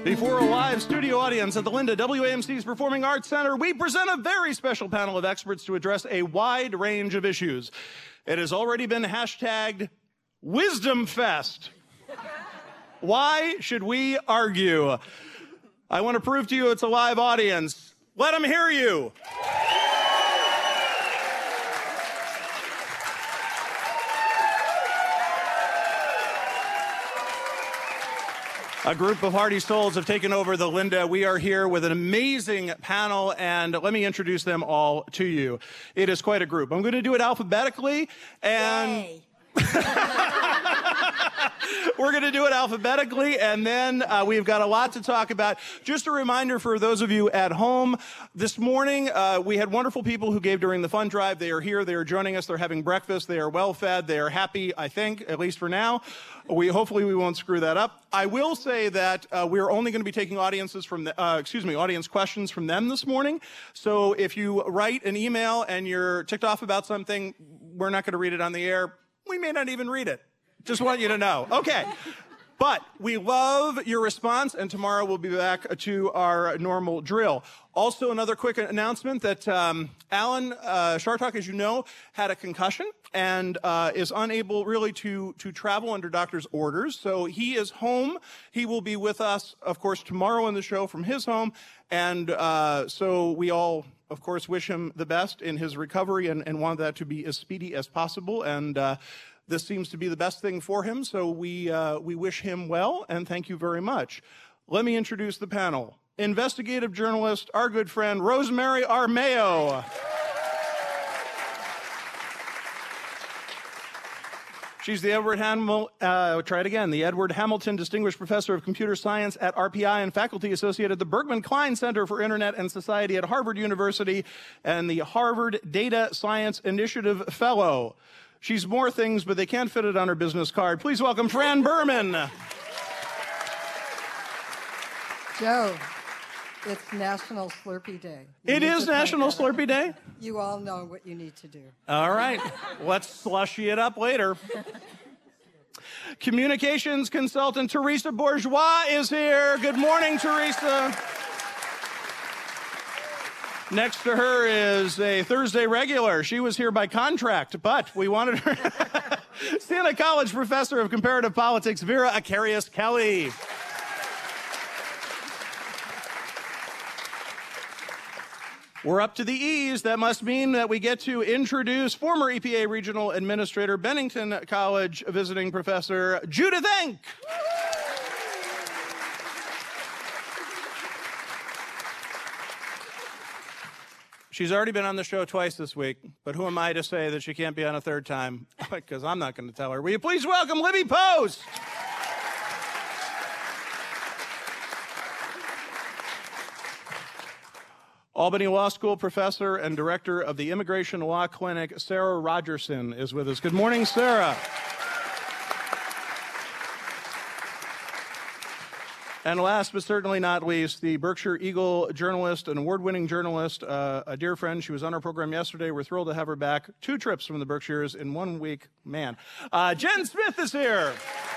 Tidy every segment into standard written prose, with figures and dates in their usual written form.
Before a live studio audience at the Linda WAMC's Performing Arts Center, we present a very special panel of experts to address a wide range of issues. It has already been hashtagged Wisdom Fest. Why should we argue? I want to prove to you it's a live audience. Let them hear you. A group of hearty souls have taken over the Linda. We are here with an amazing panel, and let me introduce them all to you. It is quite a group. I'm going to do it alphabetically, and we're going to do it alphabetically, and then we've got a lot to talk about. Just a reminder for those of you at home, this morning we had wonderful people who gave during the fund drive. They are here. They are joining us. They're having breakfast. They are well fed. They are happy, I think, at least for now. Hopefully we won't screw that up. I will say that we're only going to be taking audience questions from them this morning. So if you write an email and you're ticked off about something, we're not going to read it on the air. We may not even read it. Just want you to know. Okay. But we love your response, and tomorrow we'll be back to our normal drill. Also, another quick announcement that Alan Chartok, as you know, had a concussion and is unable really to travel under doctor's orders. So he is home. He will be with us, of course, tomorrow in the show from his home. And so we all, of course, wish him the best in his recovery and want that to be as speedy as possible. And this seems to be the best thing for him, so we wish him well, and thank you very much. Let me introduce the panel. Investigative journalist, our good friend, Rosemary Armao. She's the Edward Hamilton Distinguished Professor of Computer Science at RPI and faculty associate at the Bergman Klein Center for Internet and Society at Harvard University and the Harvard Data Science Initiative Fellow. She's more things, but they can't fit it on her business card. Please welcome Fran Berman. Joe, it's National Slurpee Day. It is National Slurpee Day? You all know what you need to do. All right. Let's slushy it up later. Communications consultant Teresa Bourgeois is here. Good morning, Teresa. Next to her is a Thursday regular. She was here by contract, but we wanted her. Siena College Professor of Comparative Politics, Vera Akarius Kelly. We're up to the E's. That must mean that we get to introduce former EPA Regional Administrator, Bennington College visiting professor, Judith Enck. She's already been on the show twice this week, but who am I to say that she can't be on a third time? Because I'm not going to tell her. Will you please welcome Libby Post? Albany Law School professor and director of the Immigration Law Clinic, Sarah Rogerson, is with us. Good morning, Sarah. And last but certainly not least, the Berkshire Eagle journalist, an award-winning journalist, a dear friend. She was on our program yesterday. We're thrilled to have her back. 2 trips from the Berkshires in 1 week. Man. Jen Smith is here.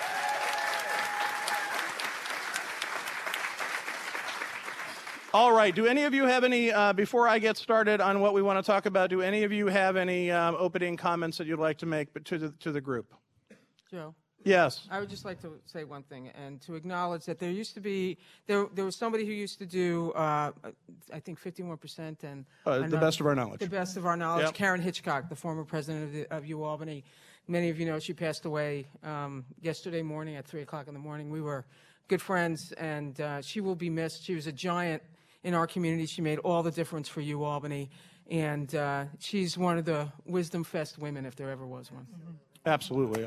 All right. Do any of you have any, before I get started on what we want to talk about, do any of you have any opening comments that you'd like to make to the group? Joe? Yes. I would just like to say one thing and to acknowledge that there used to be, there was somebody who used to do, I think 51% and... the best of our knowledge. The best of our knowledge. Yep. Karen Hitchcock, the former president of UAlbany. Many of you know she passed away yesterday morning at 3 o'clock in the morning. We were good friends, and she will be missed. She was a giant in our community. She made all the difference for UAlbany, and she's one of the Wisdom Fest women, if there ever was one. Absolutely.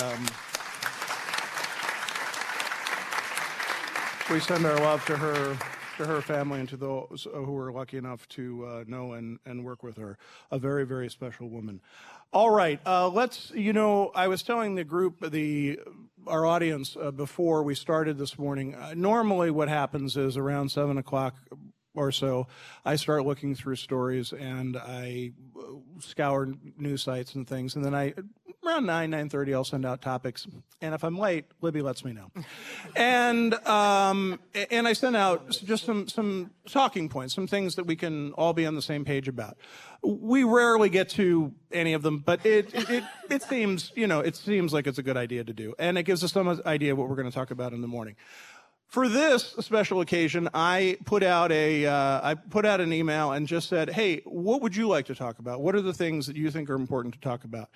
We send our love to her family and to those who were lucky enough to know and work with her. A very, very special woman. All right, I was telling the group, our audience, before we started this morning, normally what happens is around 7 o'clock or so, I start looking through stories and I scour news sites and things, and then I around 9:30, I'll send out topics. And if I'm late, Libby lets me know. And I send out just some talking points, some things that we can all be on the same page about. We rarely get to any of them, but it seems, it seems like it's a good idea to do. And it gives us some idea of what we're going to talk about in the morning. For this special occasion, I put out an email and just said, hey, what would you like to talk about? What are the things that you think are important to talk about?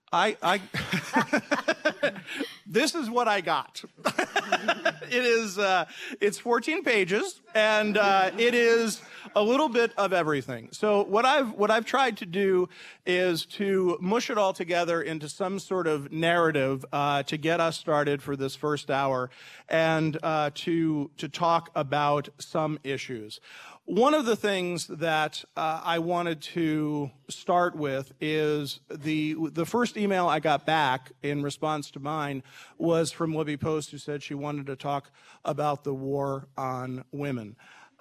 This is what I got. It's 14 pages, and it is a little bit of everything. So what I've tried to do is to mush it all together into some sort of narrative to get us started for this first hour, and to talk about some issues. One of the things that I wanted to start with is the first email I got back in response to mine was from Libby Post, who said she wanted to talk about the war on women.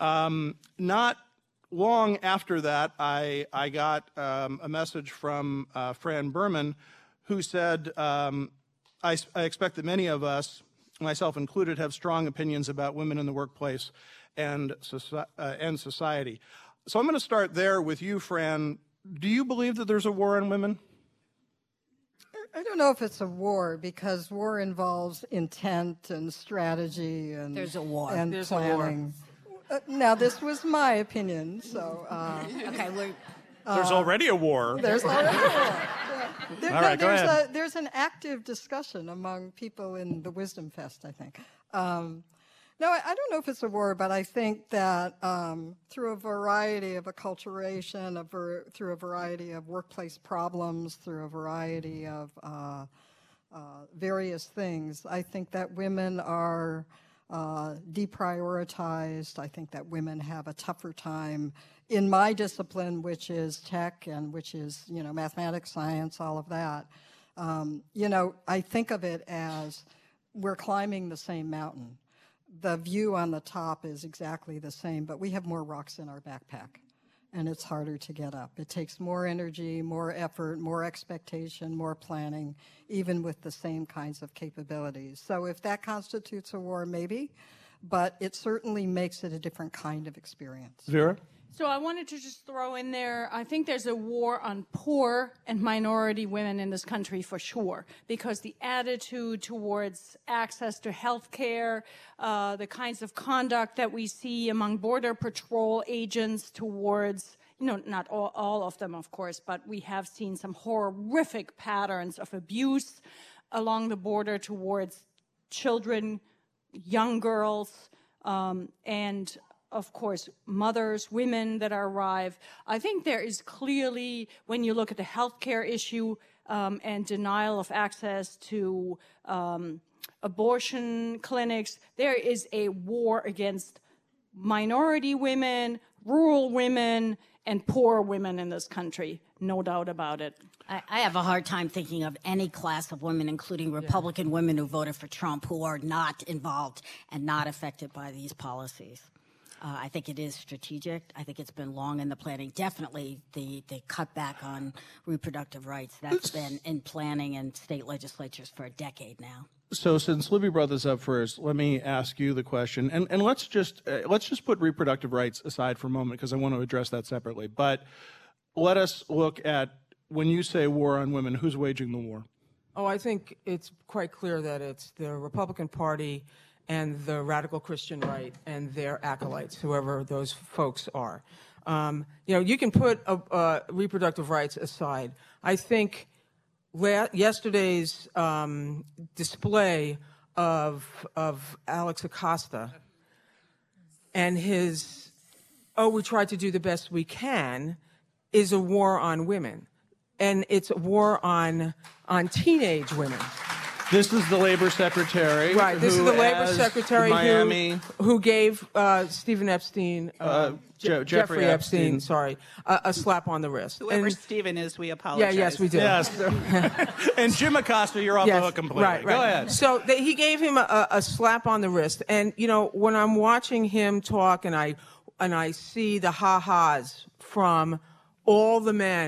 Not long after that, I got a message from Fran Berman, who said, I expect that many of us, myself included, have strong opinions about women in the workplace and society. So I'm going to start there with you, Fran. Do you believe that there's a war on women? I don't know if it's a war, because war involves intent and strategy and There's a war. and There's a planning. Now, this was my opinion, so Okay, There's already a war. there's already a war. Yeah. All right, go ahead. There's an active discussion among people in the Wisdom Fest, I think. No, I don't know if it's a war, but I think that through a variety of acculturation, through a variety of workplace problems, through a variety of various things, I think that women are deprioritized. I think that women have a tougher time in my discipline, which is tech and which is, mathematics, science, all of that. I think of it as we're climbing the same mountain. The view on the top is exactly the same, but we have more rocks in our backpack, and it's harder to get up. It takes more energy, more effort, more expectation, more planning, even with the same kinds of capabilities. So if that constitutes a war, maybe, but it certainly makes it a different kind of experience. Vera? So I wanted to just throw in there, I think there's a war on poor and minority women in this country for sure, because the attitude towards access to health care, the kinds of conduct that we see among Border Patrol agents towards, not all of them, of course, but we have seen some horrific patterns of abuse along the border towards children, young girls, and of course, mothers, women that arrive. I think there is clearly, when you look at the healthcare issue and denial of access to abortion clinics, there is a war against minority women, rural women, and poor women in this country, no doubt about it. I have a hard time thinking of any class of women, including Republican women who voted for Trump, who are not involved and not affected by these policies. I think it is strategic. I think it's been long in the planning. Definitely the cutback on reproductive rights, that's been in planning in state legislatures for a decade now. So since Libby brought this up first, let me ask you the question, and let's just put reproductive rights aside for a moment, because I want to address that separately. But let us look at, when you say war on women, who's waging the war? Oh, I think it's quite clear that it's the Republican Party and the radical Christian right and their acolytes, whoever those folks are. You can put reproductive rights aside. I think yesterday's display of Alex Acosta and his, we tried to do the best we can, is a war on women. And it's a war on teenage women. This is the labor secretary. Right, this is the labor secretary Miami, who gave Stephen Epstein, Jeffrey Epstein, sorry, a slap on the wrist. Whoever Stephen is, we apologize. Yeah, yes, we do. Yes. And Jim Acosta, you're off the hook completely. Right. Go ahead. So he gave him a slap on the wrist. And, when I'm watching him talk and I see the ha-has from all the men,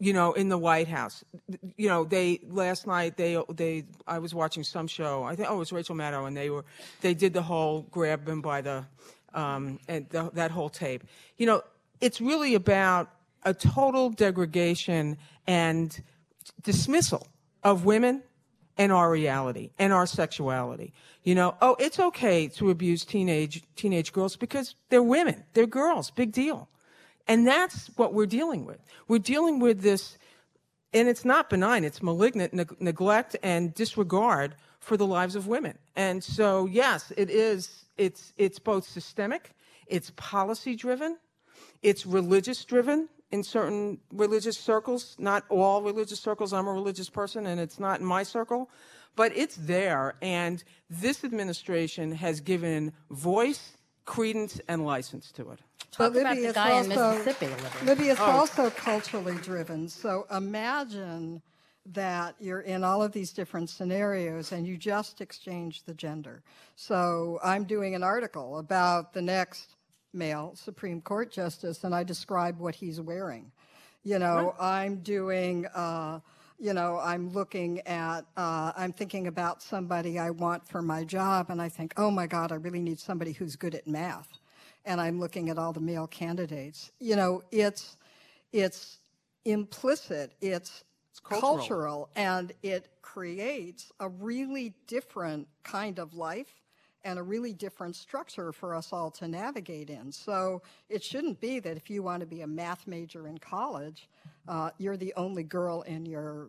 in the White House. Last night I was watching some show. I think it was Rachel Maddow, and they did the whole grab him by the that whole tape. It's really about a total degradation and dismissal of women and our reality and our sexuality. It's okay to abuse teenage girls because they're women, they're girls, big deal. And that's what we're dealing with. We're dealing with this, and it's not benign, it's malignant neglect and disregard for the lives of women. And so, yes, it's both systemic, it's policy-driven, it's religious-driven in certain religious circles, not all religious circles. I'm a religious person, and it's not in my circle. But it's there, and this administration has given voice, credence, and license to it. But Talk about the guy in Mississippi. Libby, it's also culturally driven. So imagine that you're in all of these different scenarios and you just exchange the gender. So I'm doing an article about the next male Supreme Court justice, and I describe what he's wearing. I'm doing... I'm looking at, I'm thinking about somebody I want for my job, and I think, oh my God, I really need somebody who's good at math. And I'm looking at all the male candidates. It's implicit, it's cultural, and it creates a really different kind of life and a really different structure for us all to navigate in. So it shouldn't be that if you want to be a math major in college, you're the only girl in your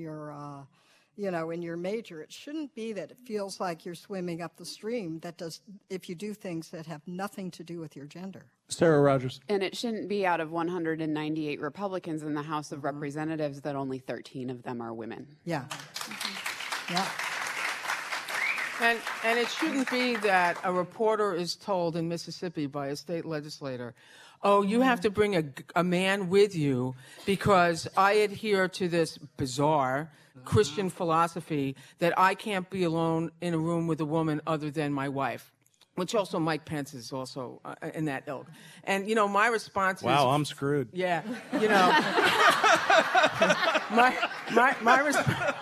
major. It shouldn't be that it feels like you're swimming up the stream if you do things that have nothing to do with your gender. Sarah Rogers. And it shouldn't be out of 198 Republicans in the House of Representatives that only 13 of them are women. Yeah. Yeah. And it shouldn't be that a reporter is told in Mississippi by a state legislator, oh, you have to bring a man with you because I adhere to this bizarre Christian philosophy that I can't be alone in a room with a woman other than my wife. Which also Mike Pence is also in that ilk. And, my response is... Wow, I'm screwed. Yeah, my response...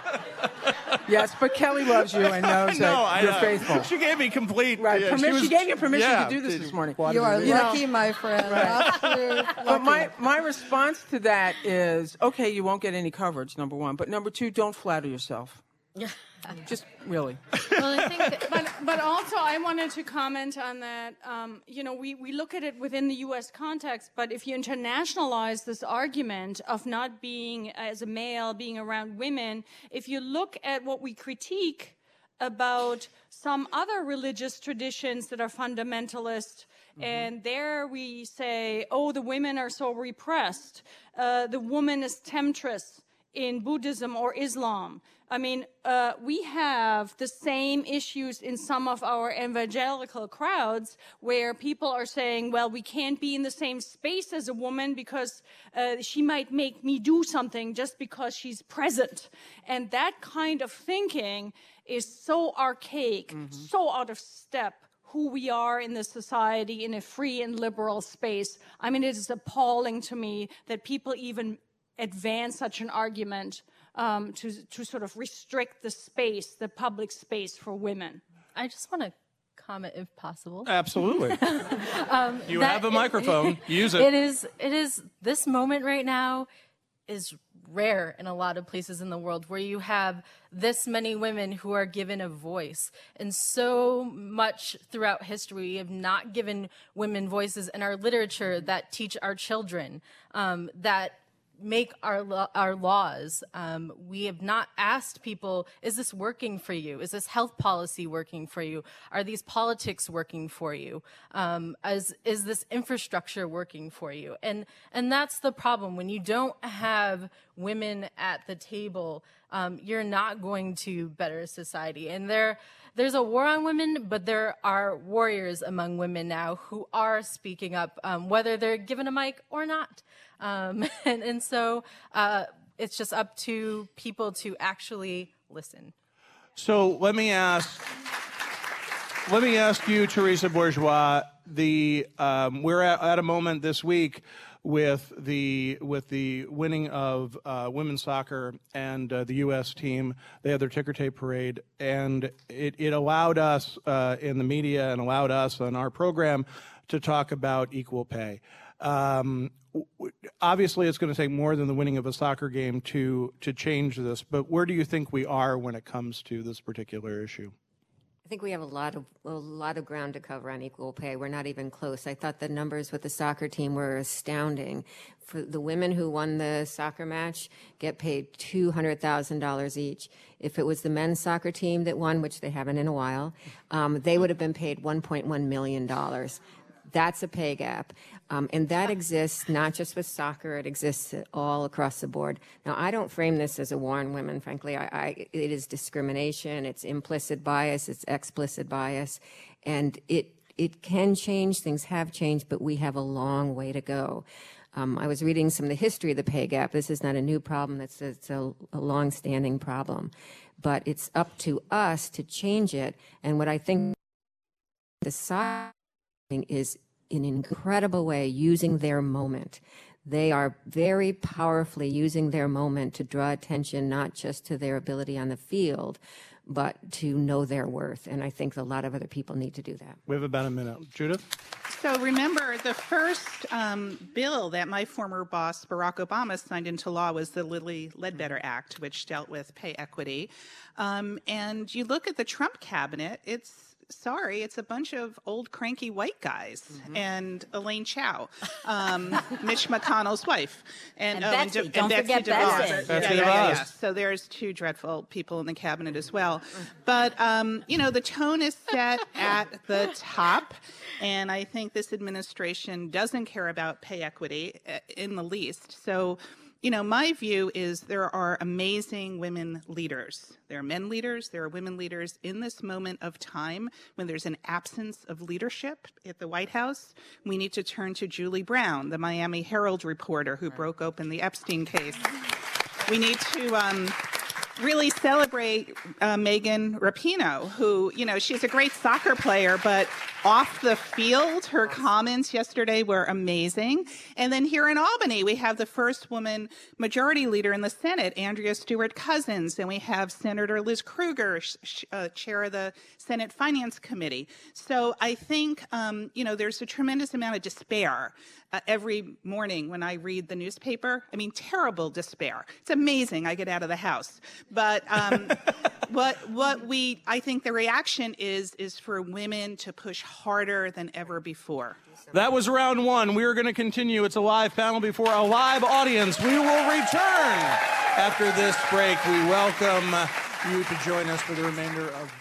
Yes, but Kelly loves you and knows that you're faithful. She gave me complete... Right, she gave you permission to do this morning. You are lucky, my friend. Right. But my response to that is, okay, you won't get any coverage, number one. But number two, don't flatter yourself. Just really. Well, I think but also I wanted to comment on that. We look at it within the U.S. context, but if you internationalize this argument of not being, as a male, being around women, if you look at what we critique about some other religious traditions that are fundamentalist, and there we say, oh, the women are so repressed. The woman is temptress in Buddhism or Islam. I mean, we have the same issues in some of our evangelical crowds where people are saying, well, we can't be in the same space as a woman because she might make me do something just because she's present. And that kind of thinking is so archaic, so out of step who we are in this society in a free and liberal space. I mean, it is appalling to me that people even advance such an argument to sort of restrict the space, the public space for women. I just want to comment, if possible. Absolutely. You have a microphone. Use it. It is. This moment right now is rare in a lot of places in the world where you have this many women who are given a voice. And so much throughout history, we have not given women voices in our literature that teach our children, that make our laws. We have not asked people, is this working for you? Is this health policy working for you? Are these politics working for you? Is this infrastructure working for you? And that's the problem. When you don't have women at the table, you're not going to better society. And there's a war on women, but there are warriors among women now who are speaking up, whether they're given a mic or not. And so it's just up to people to actually listen. So let me ask let me ask you, Teresa Bourgeois. We're at a moment this week with the winning of women's soccer and the U.S. team. They had their ticker tape parade, and it allowed us in the media and allowed us on our program to talk about equal pay. Obviously, it's going to take more than the winning of a soccer game to change this. But where do you think we are when it comes to this particular issue? I think we have a lot of ground to cover on equal pay. We're not even close. I thought the numbers with the soccer team were astounding. For the women who won the soccer match, get paid $200,000 each. If it was the men's soccer team that won, which they haven't in a while, they would have been paid $1.1 million. That's a pay gap. And that exists not just with soccer, it exists all across the board. Now, I don't frame this as a war on women, frankly. It is discrimination, it's implicit bias, it's explicit bias, and it can change, things have changed, but we have a long way to go. I was reading some of the history of the pay gap. This is not a new problem, it's a long-standing problem. But it's up to us to change it, and what I think the side is in an incredible way using their moment. They are very powerfully using their moment to draw attention not just to their ability on the field, but to know their worth. And I think a lot of other people need to do that. We have about a minute. Judith? So remember, the first bill that my former boss, Barack Obama, signed into law was the Lilly Ledbetter Act, which dealt with pay equity. And you look at the Trump cabinet, it's a bunch of old cranky white guys and Elaine Chao, Mitch McConnell's wife, and Betsy. Don't forget Betsy. Betsy DeVos. So there's two dreadful people in the cabinet as well. But the tone is set at the top, and I think this administration doesn't care about pay equity in the least. So, my view is there are amazing women leaders. There are men leaders, there are women leaders. In this moment of time, when there's an absence of leadership at the White House, we need to turn to Julie Brown, the Miami Herald reporter who broke open the Epstein case. We need to really celebrate Megan Rapinoe, who, she's a great soccer player, but off the field, her comments yesterday were amazing. And then here in Albany, we have the first woman majority leader in the Senate, Andrea Stewart-Cousins, and we have Senator Liz Krueger, chair of the Senate Finance Committee. So I think, there's a tremendous amount of despair every morning when I read the newspaper. I mean, terrible despair. It's amazing I get out of the house. But I think the reaction is for women to push harder than ever before. That was round one. We are going to continue. It's a live panel before a live audience. We will return after this break. We welcome you to join us for the remainder of...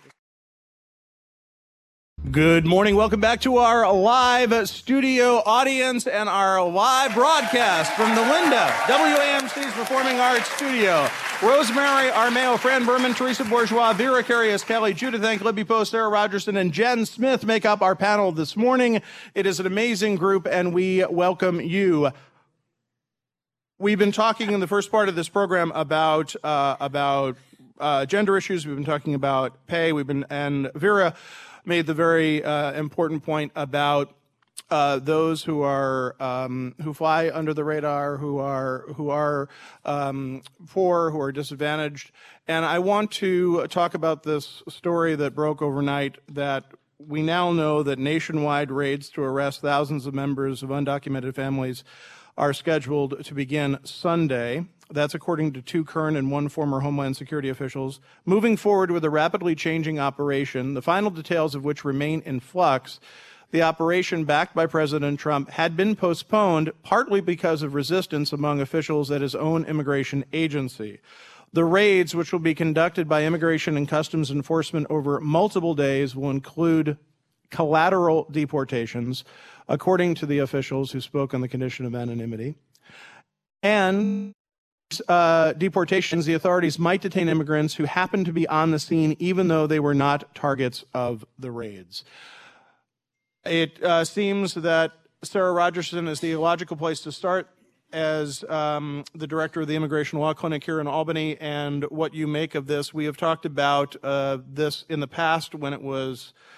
Good morning. Welcome back to our live studio audience and our live broadcast from the Linda, WAMC's Performing Arts Studio. Rosemary Armao, Fran Berman, Teresa Bourgeois, Vera Carius Kelly, Judith Enck, Libby Post, Sarah Rogerson, and Jen Smith make up our panel this morning. It is an amazing group, and we welcome you. We've been talking in the first part of this program about gender issues. We've been talking about pay. And Vera made the very important point about those who are who fly under the radar, who are poor, who are disadvantaged. And I want to talk about this story that broke overnight, that we now know that nationwide raids to arrest thousands of members of undocumented families are scheduled to begin Sunday. That's according to 2 current and 1 former Homeland Security officials. Moving forward with a rapidly changing operation, the final details of which remain in flux. The operation, backed by President Trump, had been postponed partly because of resistance among officials at his own immigration agency. The raids, which will be conducted by Immigration and Customs Enforcement over multiple days, will include collateral deportations, according to the officials who spoke on the condition of anonymity. And deportations, the authorities might detain immigrants who happen to be on the scene even though they were not targets of the raids. It seems that Sarah Rogerson is the logical place to start as the director of the Immigration Law Clinic here in Albany, and what you make of this. We have talked about this in the past when it was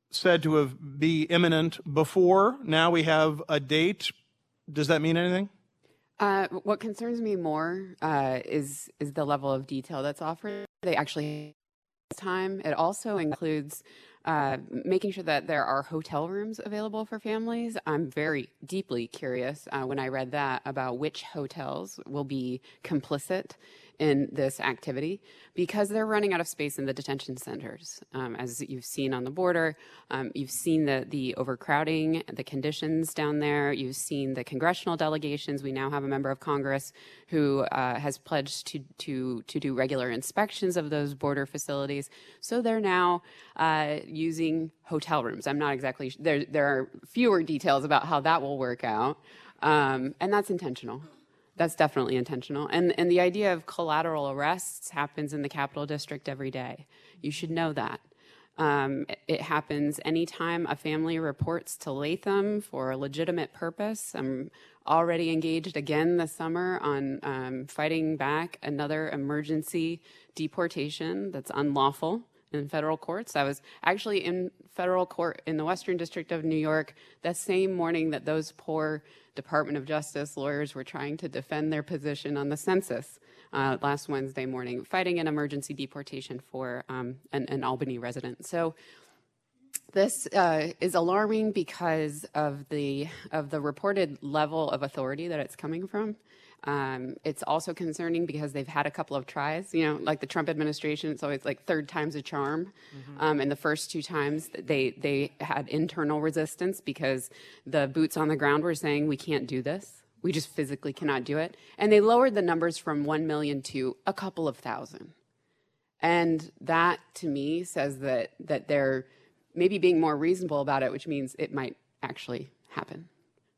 said to be imminent before. Now we have a date. Does that mean anything? What concerns me more is the level of detail that's offered. They actually time. It also includes making sure that there are hotel rooms available for families. I'm very deeply curious when I read that about which hotels will be complicit in this activity, because they're running out of space in the detention centers. As you've seen on the border, you've seen the overcrowding, the conditions down there. You've seen the congressional delegations. We now have a member of Congress who has pledged to do regular inspections of those border facilities. So they're now using hotel rooms. I'm not exactly there are fewer details about how that will work out, and that's intentional. That's definitely intentional. And the idea of collateral arrests happens in the Capital District every day. You should know that. It happens anytime a family reports to Latham for a legitimate purpose. I'm already engaged again this summer on fighting back another emergency deportation that's unlawful in federal courts. I was actually in federal court in the Western District of New York that same morning that those poor Department of Justice lawyers were trying to defend their position on the census last Wednesday morning, fighting an emergency deportation for an Albany resident. So this is alarming because of the reported level of authority that it's coming from. It's also concerning because they've had a couple of tries, like the Trump administration, it's always like third time's a charm. And the first two times they had internal resistance because the boots on the ground were saying, we can't do this. We just physically cannot do it. And they lowered the numbers from 1 million to a couple of thousand. And that to me says that they're maybe being more reasonable about it, which means it might actually happen.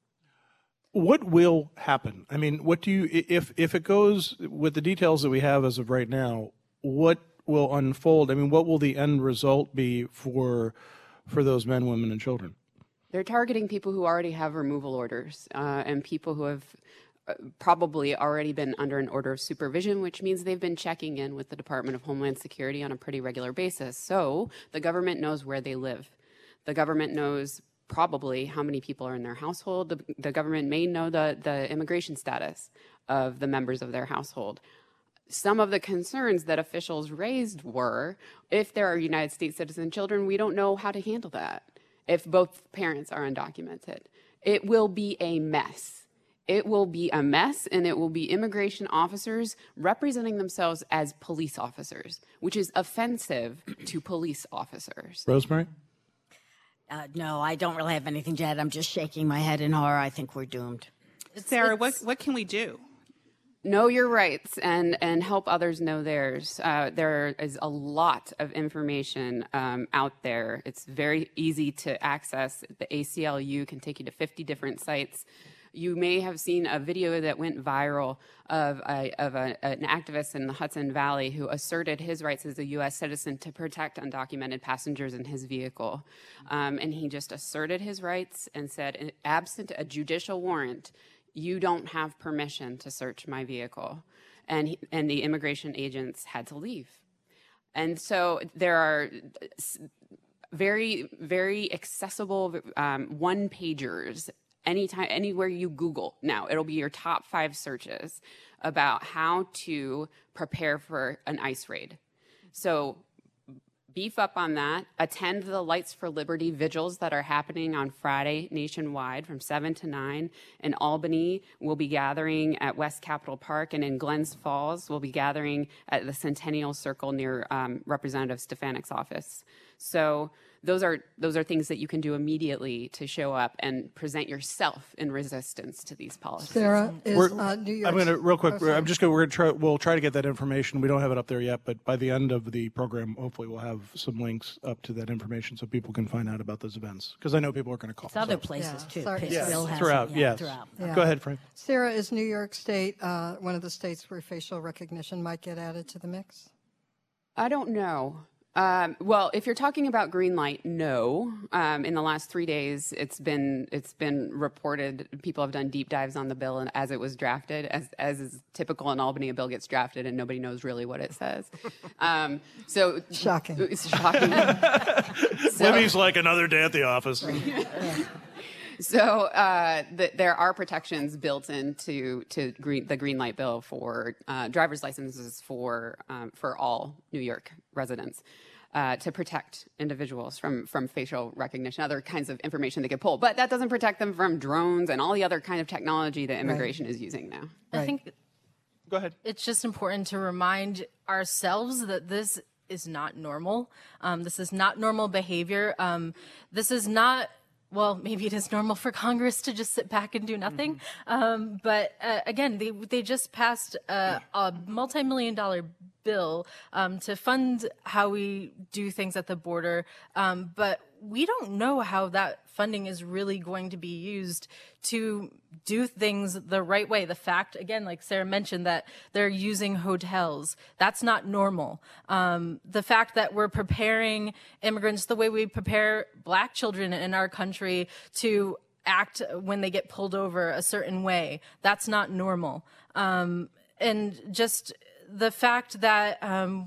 What will happen? I mean, what do you, if it goes with the details that we have as of right now, what will unfold? I mean, what will the end result be for those men, women, and children? They're targeting people who already have removal orders and people who have probably already been under an order of supervision, which means they've been checking in with the Department of Homeland Security on a pretty regular basis. So the government knows where they live. The government knows probably how many people are in their household. The government may know the immigration status of the members of their household. Some of the concerns that officials raised were, if there are United States citizen children, we don't know how to handle that if both parents are undocumented. It will be a mess. It will be a mess, and it will be immigration officers representing themselves as police officers, which is offensive to police officers. Rosemary? No, I don't really have anything to add. I'm just shaking my head in horror. I think we're doomed. Sarah, what can we do? Know your rights and help others know theirs. There is a lot of information out there. It's very easy to access. The ACLU can take you to 50 different sites. You may have seen a video that went viral of an activist in the Hudson Valley who asserted his rights as a U.S. citizen to protect undocumented passengers in his vehicle. And he just asserted his rights and said, absent a judicial warrant, you don't have permission to search my vehicle. And the immigration agents had to leave. And so there are very, very accessible one-pagers. Anytime, anywhere you Google now, it'll be your top 5 searches about how to prepare for an ICE raid. So beef up on that. Attend the Lights for Liberty vigils that are happening on Friday nationwide from 7 to 9. In Albany, we'll be gathering at West Capitol Park, and in Glens Falls, we'll be gathering at the Centennial Circle near Representative Stefanik's office. So those are things that you can do immediately to show up and present yourself in resistance to these policies. Sarah, is New York... I'm going to, real quick, we'll try to get that information. We don't have it up there yet, but by the end of the program, hopefully we'll have some links up to that information so people can find out about those events. Because I know people are going to call. It's other places, too. Throughout, yes. Yeah. Go ahead, Frank. Sarah, is New York State one of the states where facial recognition might get added to the mix? I don't know. Well, if you're talking about green light, no. In the last 3 days, it's been reported. People have done deep dives on the bill, and as it was drafted, as is typical in Albany, a bill gets drafted and nobody knows really what it says. So Shocking. It's shocking. Libby's like another day at the office. So there are protections built into the green light bill for driver's licenses for all New York residents. To protect individuals from facial recognition, other kinds of information they could pull. But that doesn't protect them from drones and all the other kind of technology that immigration is using now. I think Go ahead. it's just important to remind ourselves that this is not normal. This is not normal behavior. This is not, well, maybe it is normal for Congress to just sit back and do nothing. But again, they just passed a multi-million-dollar bill to fund how we do things at the border. But we don't know how that funding is really going to be used to do things the right way. The fact, again, like Sarah mentioned, that they're using hotels, that's not normal. The fact that we're preparing immigrants the way we prepare Black children in our country to act when they get pulled over a certain way, that's not normal. And just the fact that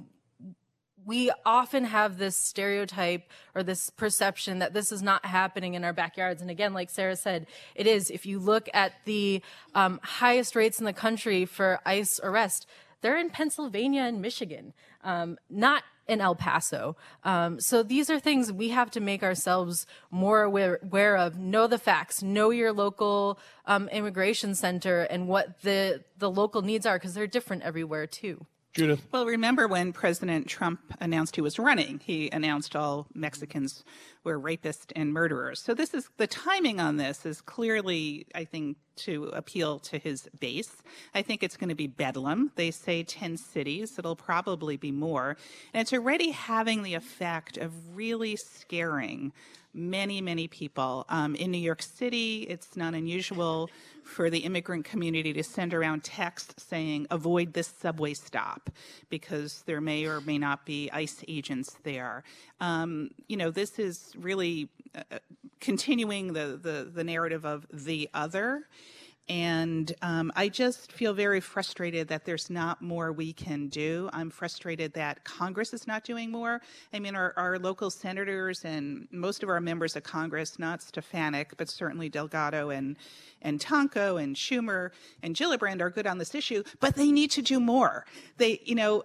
we often have this stereotype or this perception that this is not happening in our backyards. And again, like Sarah said, it is. If you look at the highest rates in the country for ICE arrest, they're in Pennsylvania and Michigan, not in El Paso. So these are things we have to make ourselves more aware of. Know the facts. Know your local immigration center and what the local needs are, because they're different everywhere too. Judith. Well, remember when President Trump announced he was running, he announced all Mexicans were rapists and murderers. So the timing on this is clearly, I think, to appeal to his base. I think it's going to be bedlam. They say 10 cities. It'll probably be more. And it's already having the effect of really scaring many, many people. In New York City, it's not unusual for the immigrant community to send around texts saying, avoid this subway stop, because there may or may not be ICE agents there. This is really continuing the narrative of the other. And I just feel very frustrated that there's not more we can do. I'm frustrated that Congress is not doing more. I mean, our local senators and most of our members of Congress, not Stefanik, but certainly Delgado and Tonko and Schumer and Gillibrand are good on this issue, but they need to do more. I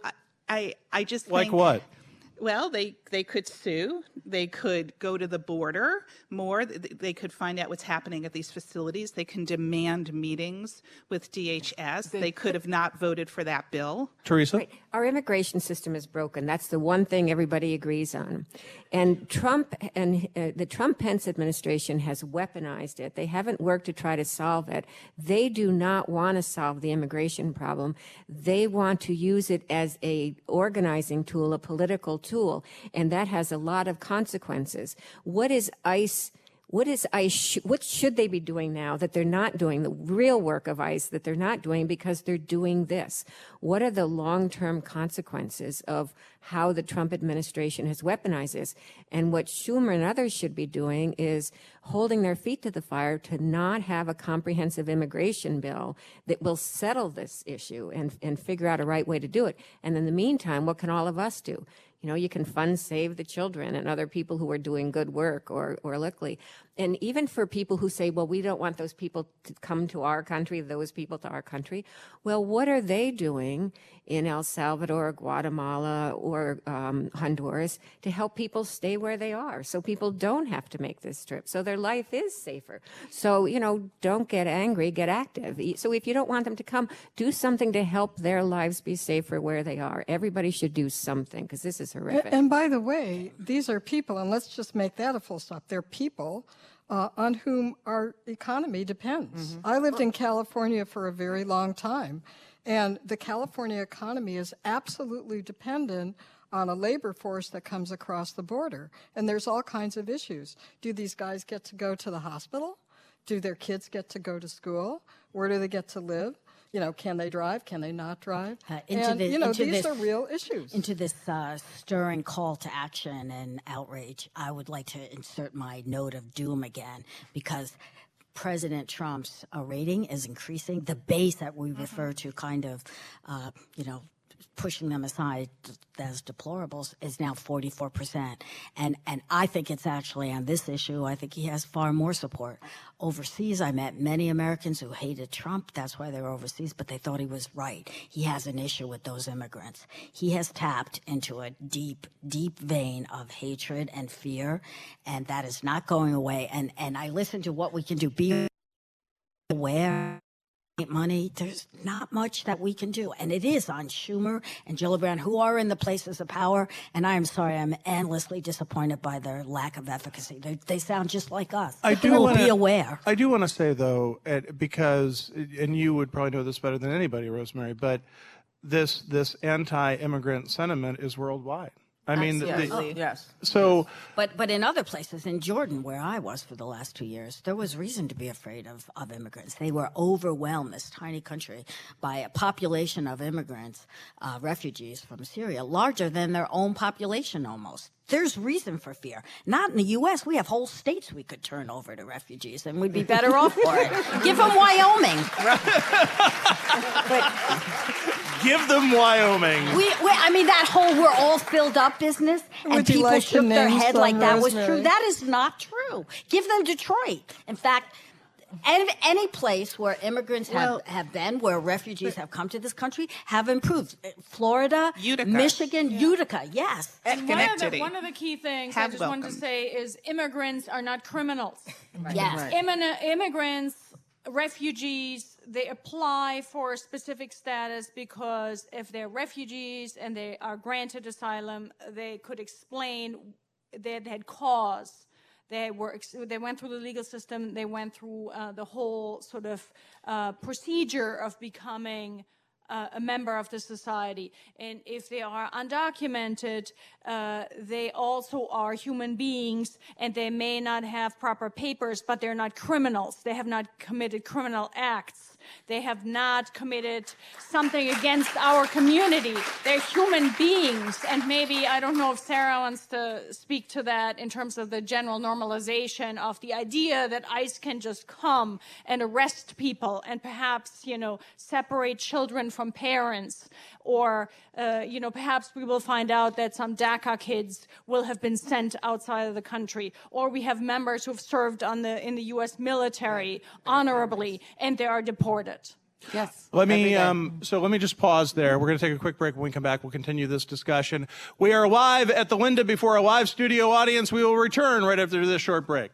just think... Like what? Well, they could sue. They could go to the border more. They could find out what's happening at these facilities. They can demand meetings with DHS. They could have not voted for that bill. Teresa? Right. Our immigration system is broken. That's the one thing everybody agrees on. And Trump and the Trump-Pence administration has weaponized it. They haven't worked to try to solve it. They do not want to solve the immigration problem. They want to use it as a organizing tool, a political tool, and that has a lot of consequences. What is ICE? What should they be doing now that they're not doing? The real work of ICE that they're not doing because they're doing this. What are the long-term consequences of how the Trump administration has weaponized this? And what Schumer and others should be doing is holding their feet to the fire to not have a comprehensive immigration bill that will settle this issue and figure out a right way to do it. And in the meantime, what can all of us do? You can fund Save the Children and other people who are doing good work or locally. And even for people who say, well, we don't want those people to come to our country, those people to our country. Well, what are they doing in El Salvador, Guatemala, or Honduras to help people stay where they are so people don't have to make this trip, so their life is safer? So, don't get angry, get active. So if you don't want them to come, do something to help their lives be safer where they are. Everybody should do something, because this is horrific. And by the way, these are people, and let's just make that a full stop. They're people on whom our economy depends. Mm-hmm. I lived in California for a very long time, and the California economy is absolutely dependent on a labor force that comes across the border. And there's all kinds of issues. Do these guys get to go to the hospital? Do their kids get to go to school? Where do they get to live? can they drive? Can they not drive? These are real issues. Into this stirring call to action and outrage, I would like to insert my note of doom again, because President Trump's rating is increasing. The base that we refer to kind of, pushing them aside as deplorables is now 44%. And I think it's actually on this issue, I think he has far more support. Overseas, I met many Americans who hated Trump. That's why they were overseas, but they thought he was right. He has an issue with those immigrants. He has tapped into a deep, deep vein of hatred and fear, and that is not going away. And I listen to what we can do. Be aware. Money, there's not much that we can do. And it is on Schumer and Gillibrand, who are in the places of power. And I am sorry, I'm endlessly disappointed by their lack of efficacy. They sound just like us. Be aware. I do want to say, though, because, and you would probably know this better than anybody, Rosemary, but this anti-immigrant sentiment is worldwide. I mean, yes. So, but in other places, in Jordan, where I was for the last 2 years, there was reason to be afraid of immigrants. They were overwhelmed, this tiny country, by a population of immigrants, refugees from Syria, larger than their own population almost. There's reason for fear. Not in the U.S. We have whole states we could turn over to refugees, and we'd be better off for it. Give them Wyoming. Give them Wyoming. I mean, that whole "we're all filled up" business, and people shook their head like that was true. That is not true. Give them Detroit. In fact, any place where immigrants have been, where refugees have come to this country, have improved. Florida, Utica. Michigan, Utica, yes. And one of the key things I just wanted to say is immigrants are not criminals. Right. Yes. Right. Immigrants, refugees, they apply for a specific status because if they're refugees and they are granted asylum, they could explain that they had cause. They went through the legal system. They went through the whole sort of procedure of becoming a member of the society. And if they are undocumented, they also are human beings, and they may not have proper papers, but they're not criminals. They have not committed criminal acts. They have not committed something against our community. They're human beings. And maybe, I don't know if Sarah wants to speak to that in terms of the general normalization of the idea that ICE can just come and arrest people and perhaps, separate children from parents. Or, perhaps we will find out that some DACA kids will have been sent outside of the country. Or we have members who have served in the U.S. military honorably, and they are deported. Yes. Let me just pause there. We're going to take a quick break. When we come back, we'll continue this discussion. We are live at the Linda before a live studio audience. We will return right after this short break.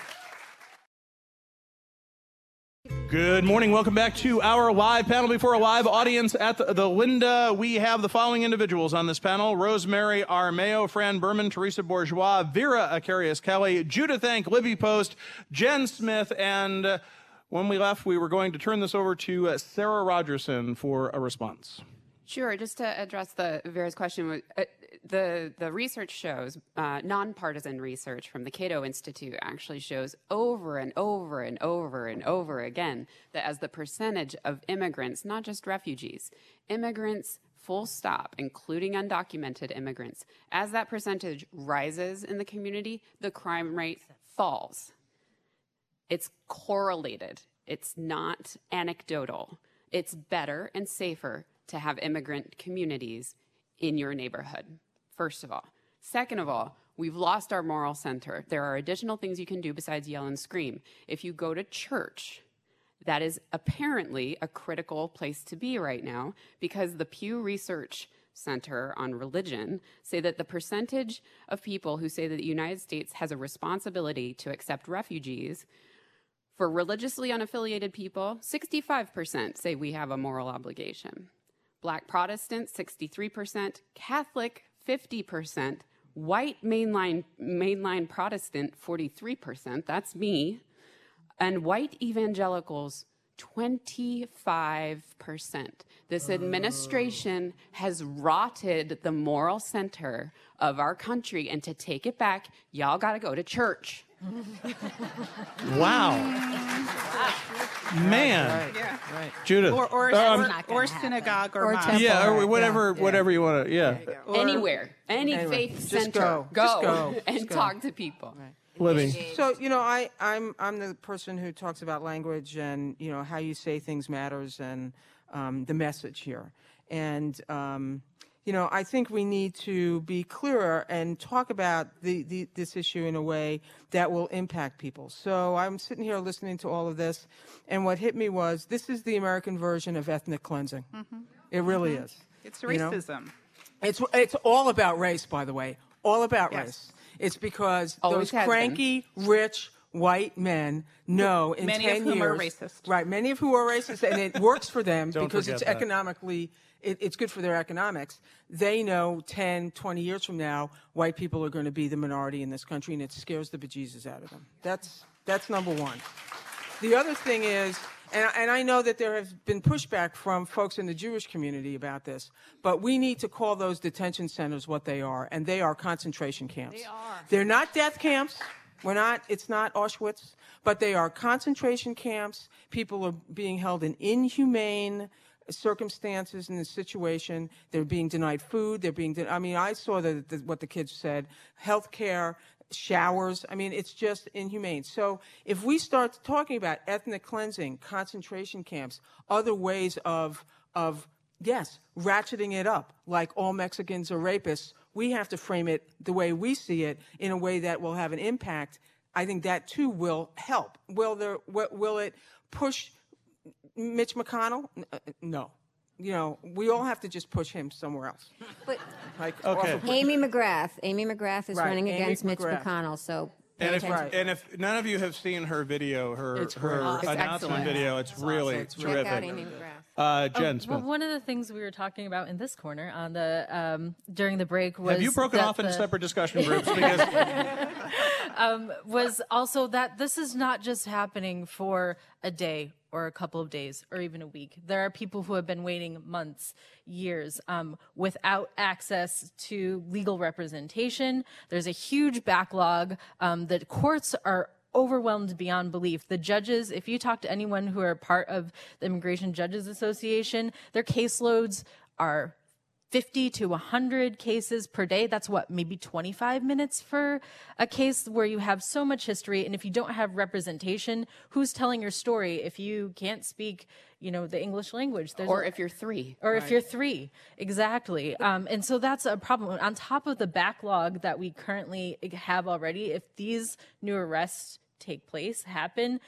Good morning. Welcome back to our live panel before a live audience at the Linda. We have the following individuals on this panel: Rosemary Armao, Fran Berman, Teresa Bourgeois, Vera Acarias-Kelly, Judith Enck, Libby Post, Jen Smith, and when we left, we were going to turn this over to Sarah Rogerson for a response. Sure. Just to address Vera's question, the research shows, nonpartisan research from the Cato Institute actually shows over and over and over and over again that as the percentage of immigrants, not just refugees, immigrants, full stop, including undocumented immigrants, as that percentage rises in the community, the crime rate falls. It's correlated. It's not anecdotal. It's better and safer to have immigrant communities in your neighborhood, first of all. Second of all, we've lost our moral center. There are additional things you can do besides yell and scream. If you go to church, that is apparently a critical place to be right now, because the Pew Research Center on Religion say that the percentage of people who say that the United States has a responsibility to accept refugees, for religiously unaffiliated people, 65% say we have a moral obligation. Black Protestant, 63%, Catholic, 50%, white mainline Protestant, 43%, that's me, and white evangelicals, 25%. This administration has rotted the moral center of our country, and to take it back, y'all gotta go to church. Wow. Man. Yeah. Right. Judith. Or synagogue or mosque. Yeah, or whatever you want to. Yeah. Anywhere, any faith Just center, go. and Just go. talk to people. Libby. So I'm the person who talks about language and how you say things matters and the message here. And I think we need to be clearer and talk about this issue in a way that will impact people. So I'm sitting here listening to all of this, and what hit me was this is the American version of ethnic cleansing. Mm-hmm. It really is. It's racism. It's all about race, by the way. All about race. It's because Always those cranky, rich, white men know in 10 years... Many of whom are racist. Right, many of whom are racist, and it works for them because it's forget that. economically... It's good for their economics. They know 10, 20 years from now, white people are going to be the minority in this country, and it scares the bejesus out of them. That's number one. The other thing is, and I know that there has been pushback from folks in the Jewish community about this, but we need to call those detention centers what they are, and they are concentration camps. They are. They're not death camps. It's not Auschwitz, but they are concentration camps. People are being held in inhumane circumstances in the situation. They're being denied food. I saw what the kids said. Health care, showers. It's just inhumane. So if we start talking about ethnic cleansing, concentration camps, other ways of ratcheting it up, like all Mexicans are rapists, we have to frame it the way we see it in a way that will have an impact. I think that too will help. Will it push Mitch McConnell? No. We all have to just push him somewhere else. But Okay. Amy McGrath is Right, running Amy against Mitch McGrath. McConnell, so And if, Right. and if none of you have seen her video, her It's great. It's announcement excellent. video, it's really It's Check terrific. out Amy McGrath. Jen Smith. Well, one of the things we were talking about in this corner on the during the break was Have you broken that off into the- separate discussion groups? Because was also that this is not just happening for a day or a couple of days or even a week. There are people who have been waiting months, years, without access to legal representation. There's a huge backlog. The courts are overwhelmed beyond belief. The judges, if you talk to anyone who are part of the Immigration Judges Association, their caseloads are 50 to 100 cases per day. That's maybe 25 minutes for a case where you have so much history. And if you don't have representation, who's telling your story if you can't speak, the English language? Or if you're three. Or if you're three, exactly. And so that's a problem. On top of the backlog that we currently have already, if these new arrests happen,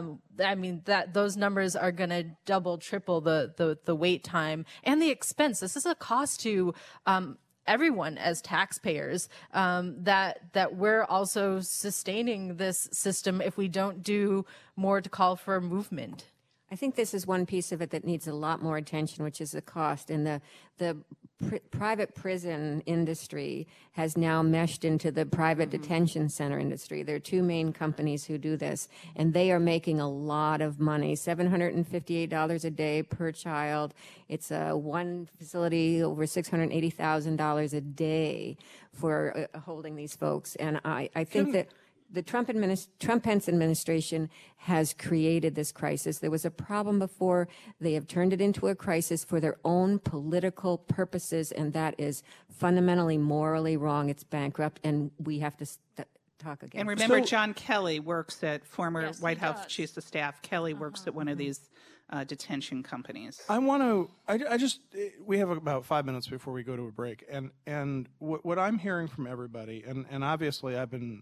those numbers are going to double, triple the wait time and the expense. This is a cost to everyone as taxpayers, that we're also sustaining this system if we don't do more to call for movement. I think this is one piece of it that needs a lot more attention, which is the cost. And the private prison industry has now meshed into the private detention center industry. There are two main companies who do this, and they are making a lot of money, $758 a day per child. It's one facility over $680,000 a day for holding these folks. And I think that the Trump-Pence administration has created this crisis. There was a problem before. They have turned it into a crisis for their own political purposes, and that is fundamentally morally wrong. It's bankrupt, and we have to talk again. And remember, John Kelly works at former White House Chief of Staff. Kelly works at one of these detention companies. I want to. We have about 5 minutes before we go to a break, and what I'm hearing from everybody, and obviously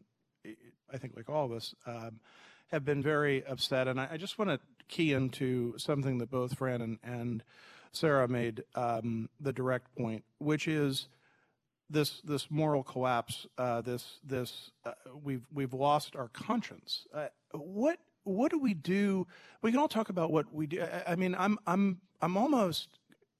I think like all of us, have been very upset. And I just want to key into something that both Fran and Sarah made the direct point, which is this moral collapse. We've lost our conscience. What do we do? We can all talk about what we do. I'm almost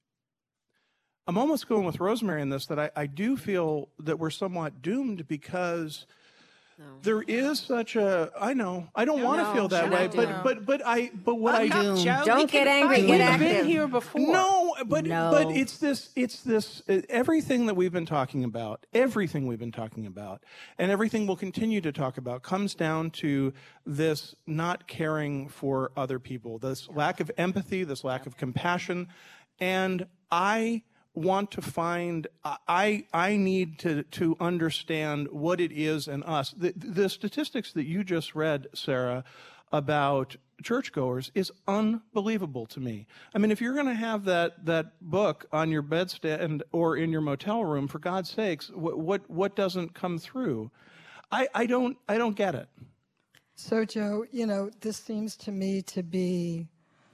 going with Rosemary in this, that I do feel that we're somewhat doomed because there is such a. I know. I don't want to feel that way, but what I do. Don't get angry. Get active. We've been here before. No, But it's this everything that we've been talking about, and everything we'll continue to talk about comes down to this not caring for other people, this lack of empathy, this lack of compassion, and I want to find, I need to understand what it is in us. The statistics that you just read, Sarah, about churchgoers is unbelievable to me. I mean, if you're going to have that book on your bedstand or in your motel room, for God's sakes, what doesn't come through? I don't get it. So, Joe, this seems to me to be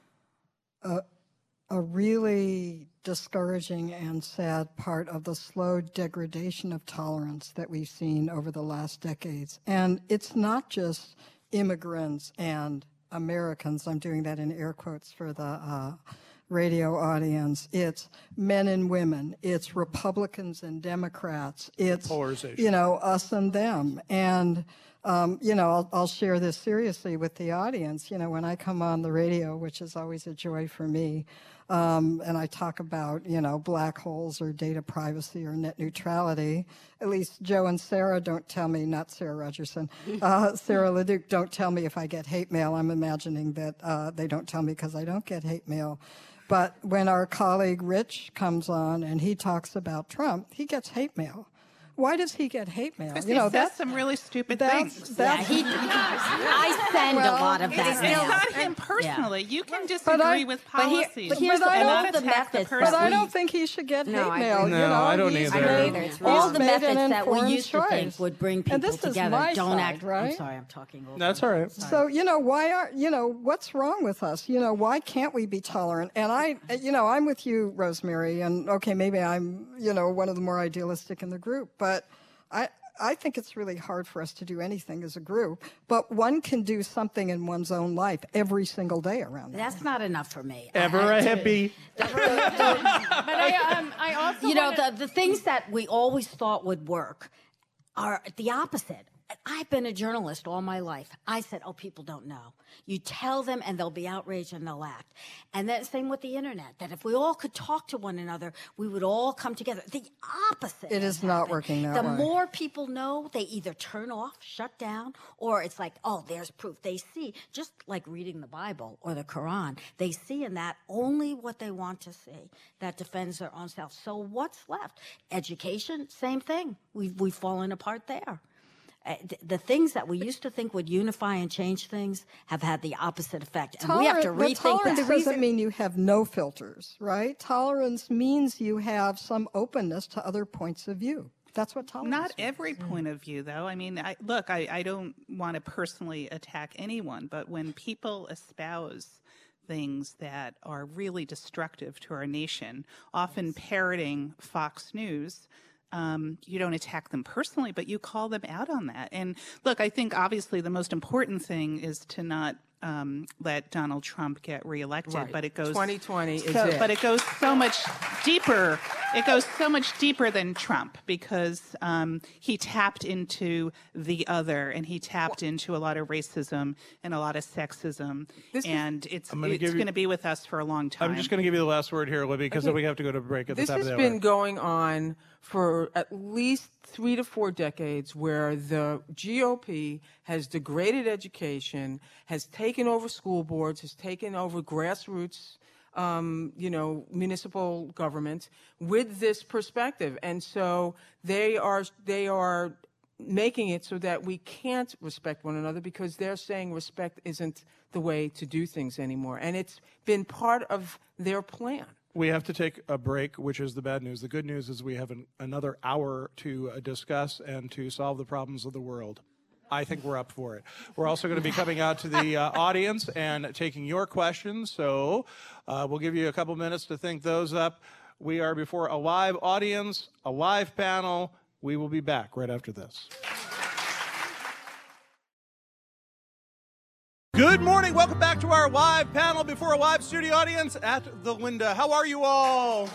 a really discouraging and sad part of the slow degradation of tolerance that we've seen over the last decades. And it's not just immigrants and Americans, I'm doing that in air quotes for the radio audience. It's men and women. It's Republicans and Democrats. It's, polarization. Us and them. And, I'll share this seriously with the audience. When I come on the radio, which is always a joy for me, and I talk about, black holes or data privacy or net neutrality, at least Joe and Sarah don't tell me, not Sarah Rogerson, Sarah LeDuc don't tell me if I get hate mail. I'm imagining that they don't tell me because I don't get hate mail. But when our colleague Rich comes on and he talks about Trump, he gets hate mail. Why does he get hate mail? Because he says some really stupid things. He does. I send a lot of that mail. It's not him personally. You can disagree with policies. But here's all the methods. But I don't think he should get hate mail. No, I don't either. All the methods that we used to think would bring people together don't act. Right? I'm sorry, I'm talking over. That's all right. So, what's wrong with us? Why can't we be tolerant? And I'm with you, Rosemary, and okay, maybe I'm, one of the more idealistic in the group, but I think it's really hard for us to do anything as a group, but one can do something in one's own life every single day around that. That's not enough for me. Ever a hippie. But I also the things that we always thought would work are the opposite. I've been a journalist all my life. I said, people don't know. You tell them and they'll be outraged and they'll act. And that's the same with the internet, that if we all could talk to one another, we would all come together. The opposite. It is not working that way. The more people know, they either turn off, shut down, or it's like, there's proof. They see, just like reading the Bible or the Quran, they see in that only what they want to see that defends their own self. So what's left? Education, same thing. We've fallen apart there. The things that we used to think would unify and change things have had the opposite effect. And we have to rethink tolerance that. Doesn't mean you have no filters, right? Tolerance means you have some openness to other points of view. That's what tolerance Not means. every point of view, though. I mean, I don't want to personally attack anyone, but when people espouse things that are really destructive to our nation, often parroting Fox News, you don't attack them personally, but you call them out on that. And look, I think obviously the most important thing is to not let Donald Trump get reelected, Right. but it goes 2020 is so, it. but it goes so much deeper. It goes so much deeper than Trump because he tapped into the other, and he tapped into a lot of racism and a lot of sexism, and it's going to be with us for a long time. I'm just going to give you the last word here, Libby, because then we have to go to break at the top of the hour. This has been going on for at least 3 to 4 decades, where the GOP has degraded education, has taken over school boards, has taken over grassroots, municipal government with this perspective. And so they are making it so that we can't respect one another because they're saying respect isn't the way to do things anymore. And it's been part of their plan. We have to take a break, which is the bad news. The good news is we have another hour to discuss and to solve the problems of the world. I think we're up for it. We're also going to be coming out to the audience and taking your questions. So we'll give you a couple minutes to think those up. We are before a live audience, a live panel. We will be back right after this. Good morning. Welcome back to our live panel before a live studio audience at the Linda. How are you all?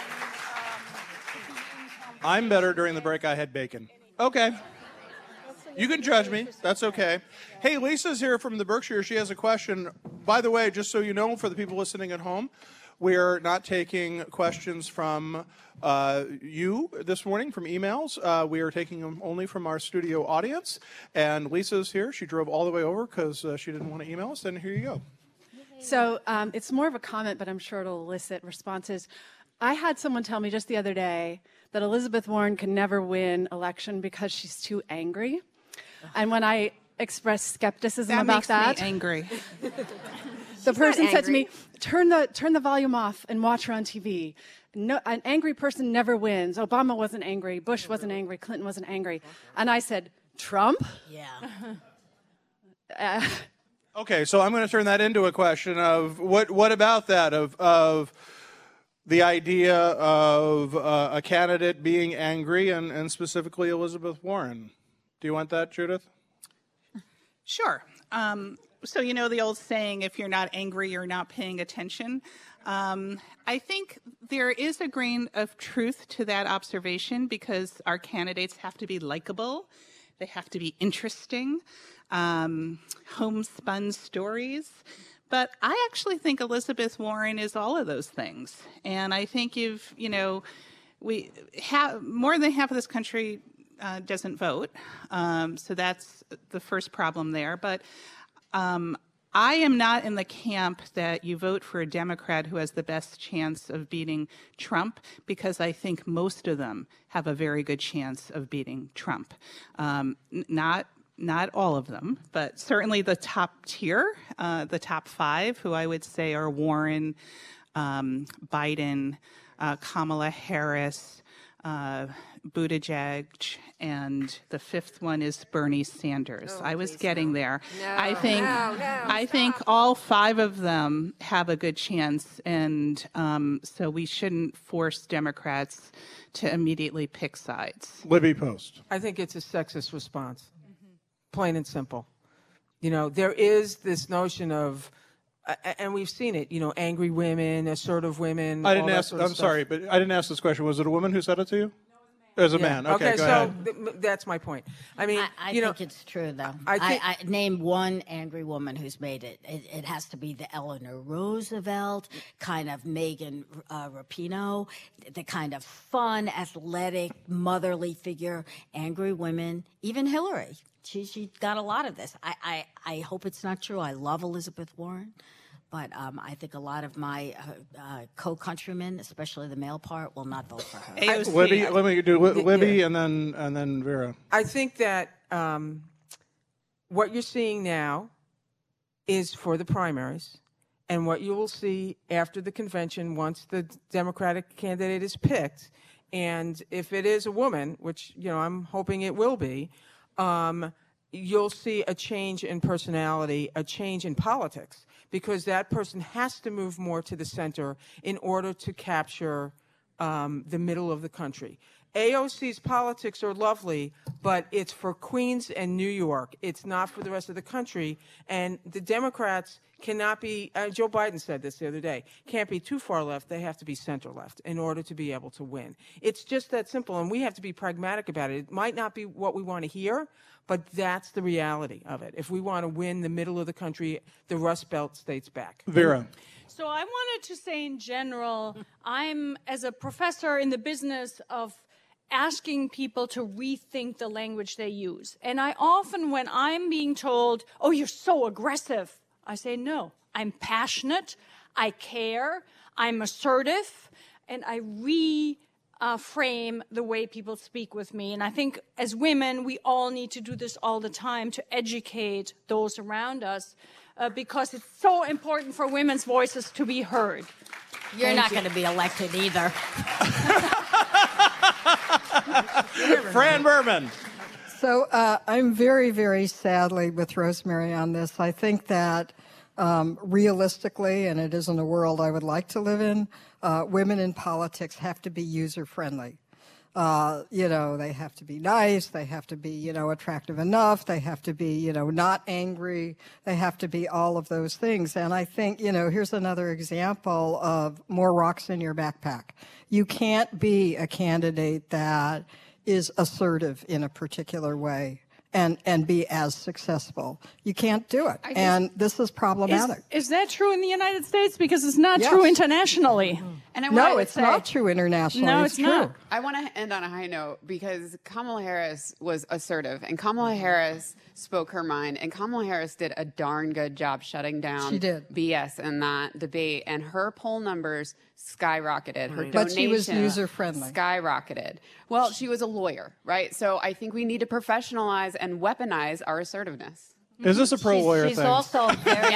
I'm better. During the break, I had bacon. Okay. You can judge me. That's okay. Hey, Lisa's here from the Berkshire. She has a question. By the way, just so you know, for the people listening at home, we're not taking questions from you this morning from emails. We are taking them only from our studio audience. And Lisa's here. She drove all the way over because she didn't want to email us. And here you go. So it's more of a comment, but I'm sure it'll elicit responses. I had someone tell me just the other day that Elizabeth Warren can never win election because she's too angry. And when I expressed skepticism about that, makes me angry. the person said to me, turn the volume off and watch her on TV. No, an angry person never wins. Obama wasn't angry. Bush wasn't angry. Clinton wasn't angry. And I said, Trump? Yeah. Okay, so I'm going to turn that into a question of what about that of the idea of a candidate being angry and specifically Elizabeth Warren. Do you want that, Judith? Sure. So you know the old saying, if you're not angry, you're not paying attention. I think there is a grain of truth to that observation because our candidates have to be likable. They have to be interesting, homespun stories. But I actually think Elizabeth Warren is all of those things. And I think we have more than half of this country doesn't vote. So that's the first problem there. But I am not in the camp that you vote for a Democrat who has the best chance of beating Trump because I think most of them have a very good chance of beating Trump. Not all of them, but certainly the top tier, the top five, who I would say are Warren, Biden, Kamala Harris, Buttigieg, and the fifth one is Bernie Sanders. I was getting there. I think all five of them have a good chance, and so we shouldn't force Democrats to immediately pick sides. Libby Post. I think it's a sexist response. Plain and simple. There is this notion of, and we've seen it, angry women, assertive women. I didn't ask, I'm sorry, but I didn't ask this question. Was it a woman who said it to you? It was a man. Okay, go ahead. That's my point. I mean, I think it's true, though. I name one angry woman who's made it. It has to be the Eleanor Roosevelt, kind of Megan Rapinoe, the kind of fun, athletic, motherly figure, angry women, even Hillary. She got a lot of this. I hope it's not true. I love Elizabeth Warren. But I think a lot of my co-countrymen, especially the male part, will not vote for her. Libby, let me do Libby and then Vera. I think that what you're seeing now is for the primaries, and what you will see after the convention once the Democratic candidate is picked, and if it is a woman, which I'm hoping it will be, you'll see a change in personality, a change in politics. Because that person has to move more to the center in order to capture the middle of the country. AOC's politics are lovely, but it's for Queens and New York. It's not for the rest of the country. And the Democrats cannot be, Joe Biden said this the other day, can't be too far left. They have to be center left in order to be able to win. It's just that simple, and we have to be pragmatic about it. It might not be what we want to hear, but that's the reality of it. If we want to win the middle of the country, the Rust Belt states back. Vera. So I wanted to say in general, I'm, as a professor in the business of asking people to rethink the language they use. And I often, when I'm being told, oh, you're so aggressive, I say, no, I'm passionate, I care, I'm assertive, and I reframe the way people speak with me. And I think as women, we all need to do this all the time to educate those around us because it's so important for women's voices to be heard. You're not going to be elected either. Fran Berman. So I'm very, very sadly with Rosemary on this. I think that realistically, and it isn't a world I would like to live in, women in politics have to be user-friendly. They have to be nice, they have to be, attractive enough, they have to be, not angry, they have to be all of those things. And I think, here's another example of more rocks in your backpack. You can't be a candidate that is assertive in a particular way and be as successful. You can't do it. And this is problematic. Is that true in the United States? Because it's not Yes. true internationally. And I No, wanted it's to say, not true internationally. No, it's it's true. not. I want to end on a high note because Kamala Harris was assertive, and Kamala Harris spoke her mind, and Kamala Harris did a darn good job shutting down She did. BS in that debate, and her poll numbers skyrocketed. Her But she was donation user-friendly. skyrocketed. Well, she was a lawyer, right? So I think we need to professionalize and weaponize our assertiveness. Is this a pro-lawyer She's thing? also very.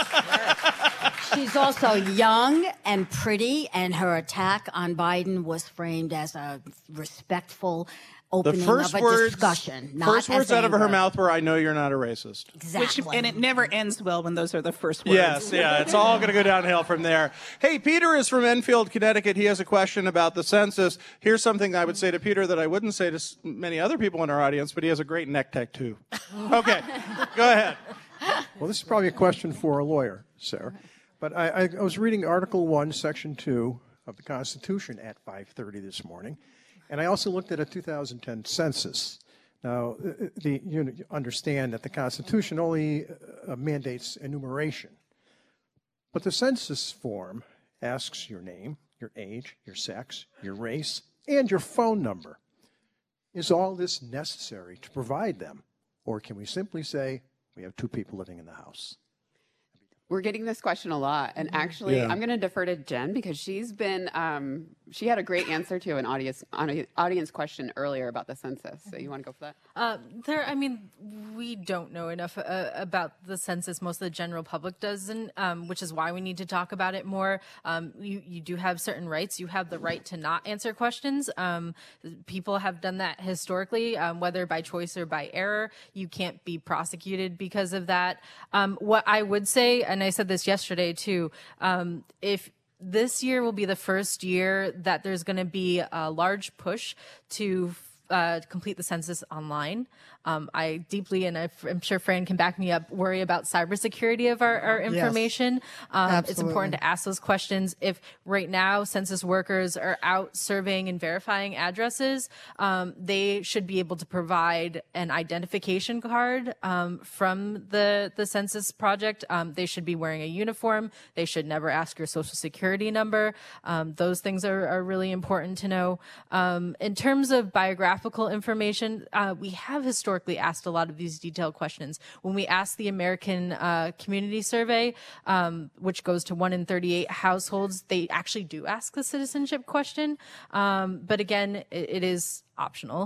She's also young and pretty, and her attack on Biden was framed as a respectful The opening first of a words, discussion. Not first words as out of her anger. mouth were, "I know you're not a racist." Exactly. And it never ends well when those are the first words. Yes, yeah, it's all going to go downhill from there. Hey, Peter is from Enfield, Connecticut. He has a question about the census. Here's something I would say to Peter that I wouldn't say to many other people in our audience, but he has a great neck tattoo. Okay, go ahead. Well, this is probably a question for a lawyer, Sarah. But I was reading Article 1, Section 2 of the Constitution at 5:30 this morning, and I also looked at a 2010 census. Now, you understand that the Constitution only mandates enumeration, but the census form asks your name, your age, your sex, your race, and your phone number. Is all this necessary to provide them, or can we simply say we have two people living in the house? We're getting this question a lot, and actually, Yeah. I'm going to defer to Jen because she's been. She had a great answer to an audience question earlier about the census. So you want to go for that? We don't know enough about the census. Most of the general public doesn't, which is why we need to talk about it more. You do have certain rights. You have the right to not answer questions. People have done that historically, whether by choice or by error. You can't be prosecuted because of that. What I would say, and I said this yesterday too, if this year will be the first year that there's going to be a large push to complete the census online. I deeply, and I'm sure Fran can back me up, worry about cybersecurity of our information. It's important to ask those questions. If right now census workers are out surveying and verifying addresses, they should be able to provide an identification card from the census project. They should be wearing a uniform. They should never ask your social security number. Those things are really important to know. In terms of biographical information, we have historically asked a lot of these detailed questions. When we asked the American Community Survey, which goes to 1 in 38 households, they actually do ask the citizenship question. But again, it is optional.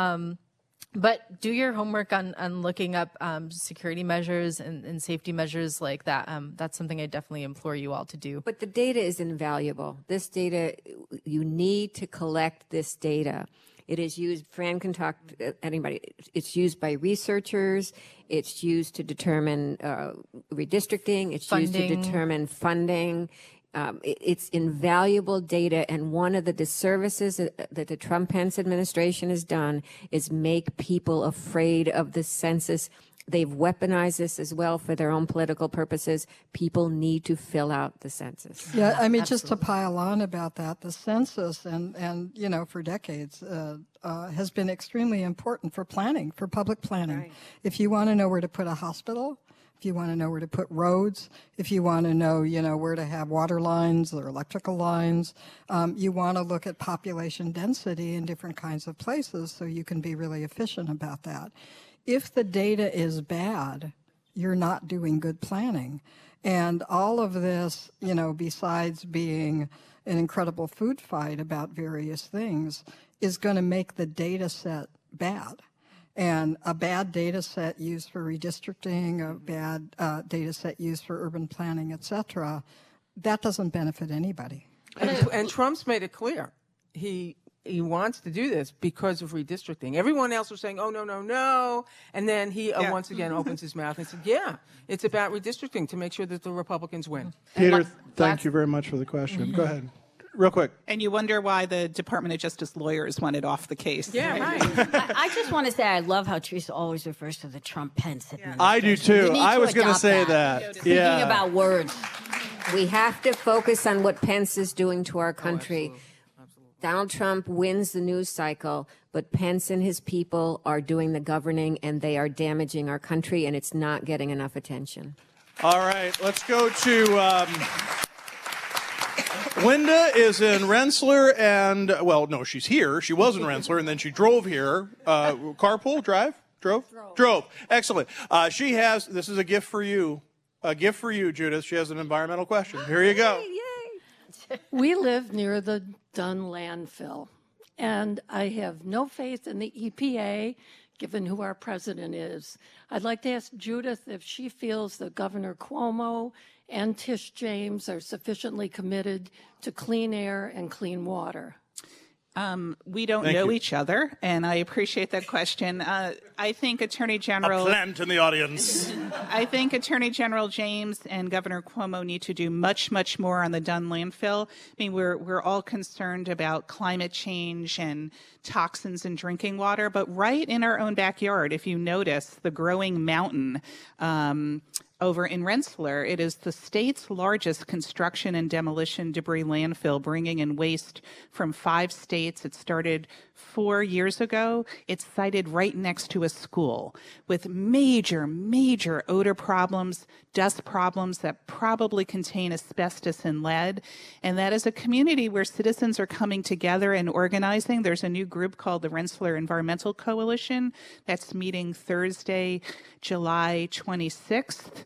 But do your homework on looking up security measures and safety measures like that. That's something I definitely implore you all to do. But the data is invaluable. This data, you need to collect this data. It is used, Fran can talk to anybody, it's used by researchers, it's used to determine redistricting, it's used to determine funding. It's invaluable data, and one of the disservices that the Trump-Pence administration has done is make people afraid of the census. They've weaponized this as well for their own political purposes. People need to fill out the census. Yeah, I mean, just to pile on about that, the census and you know, for decades has been extremely important for planning, for public planning. Right. If you want to know where to put a hospital, if you want to know where to put roads, if you want to know, you know, where to have water lines or electrical lines, you want to look at population density in different kinds of places so you can be really efficient about that. If the data is bad, you're not doing good planning. And all of this, you know, besides being an incredible food fight about various things, is going to make the data set bad. And a bad data set used for redistricting, a bad data set used for urban planning, et cetera, that doesn't benefit anybody. And Trump's made it clear. He wants to do this because of redistricting. Everyone else was saying, oh, no, no, no. And then he once again opens his mouth and said, yeah, it's about redistricting to make sure that the Republicans win. Peter, thank you very much for the question. Go ahead. Real quick. And you wonder why the Department of Justice lawyers want it off the case. Yeah, right. I just want to say I love how Teresa always refers to the Trump-Pence administration. I do too. I was going to say that. Speaking about words. We have to focus on what Pence is doing to our country. Donald Trump wins the news cycle, but Pence and his people are doing the governing, and they are damaging our country, and it's not getting enough attention. All right, let's go to Linda is in Rensselaer, and, well, no, she's here. She was in Rensselaer, and then she drove here. Carpool, drive? Drove. Excellent. She has, this is a gift for you. A gift for you, Judith. She has an environmental question. Here you go. We live near the Dunn landfill, and I have no faith in the EPA, given who our president is. I'd like to ask Judith if she feels that Governor Cuomo and Tish James are sufficiently committed to clean air and clean water. We don't know each other, and I appreciate that question. I think Attorney General... A plant in the audience. I think Attorney General James and Governor Cuomo need to do much, much more on the Dunn landfill. I mean, we're all concerned about climate change and toxins in drinking water, but right in our own backyard, if you notice the growing mountain over in Rensselaer, it is the state's largest construction and demolition debris landfill, bringing in waste from 5 states. It started 4 years ago. It's sited right next to a school with major, major odor problems, dust problems that probably contain asbestos and lead. And that is a community where citizens are coming together and organizing. There's a new group called the Rensselaer Environmental Coalition that's meeting Thursday, July 26th.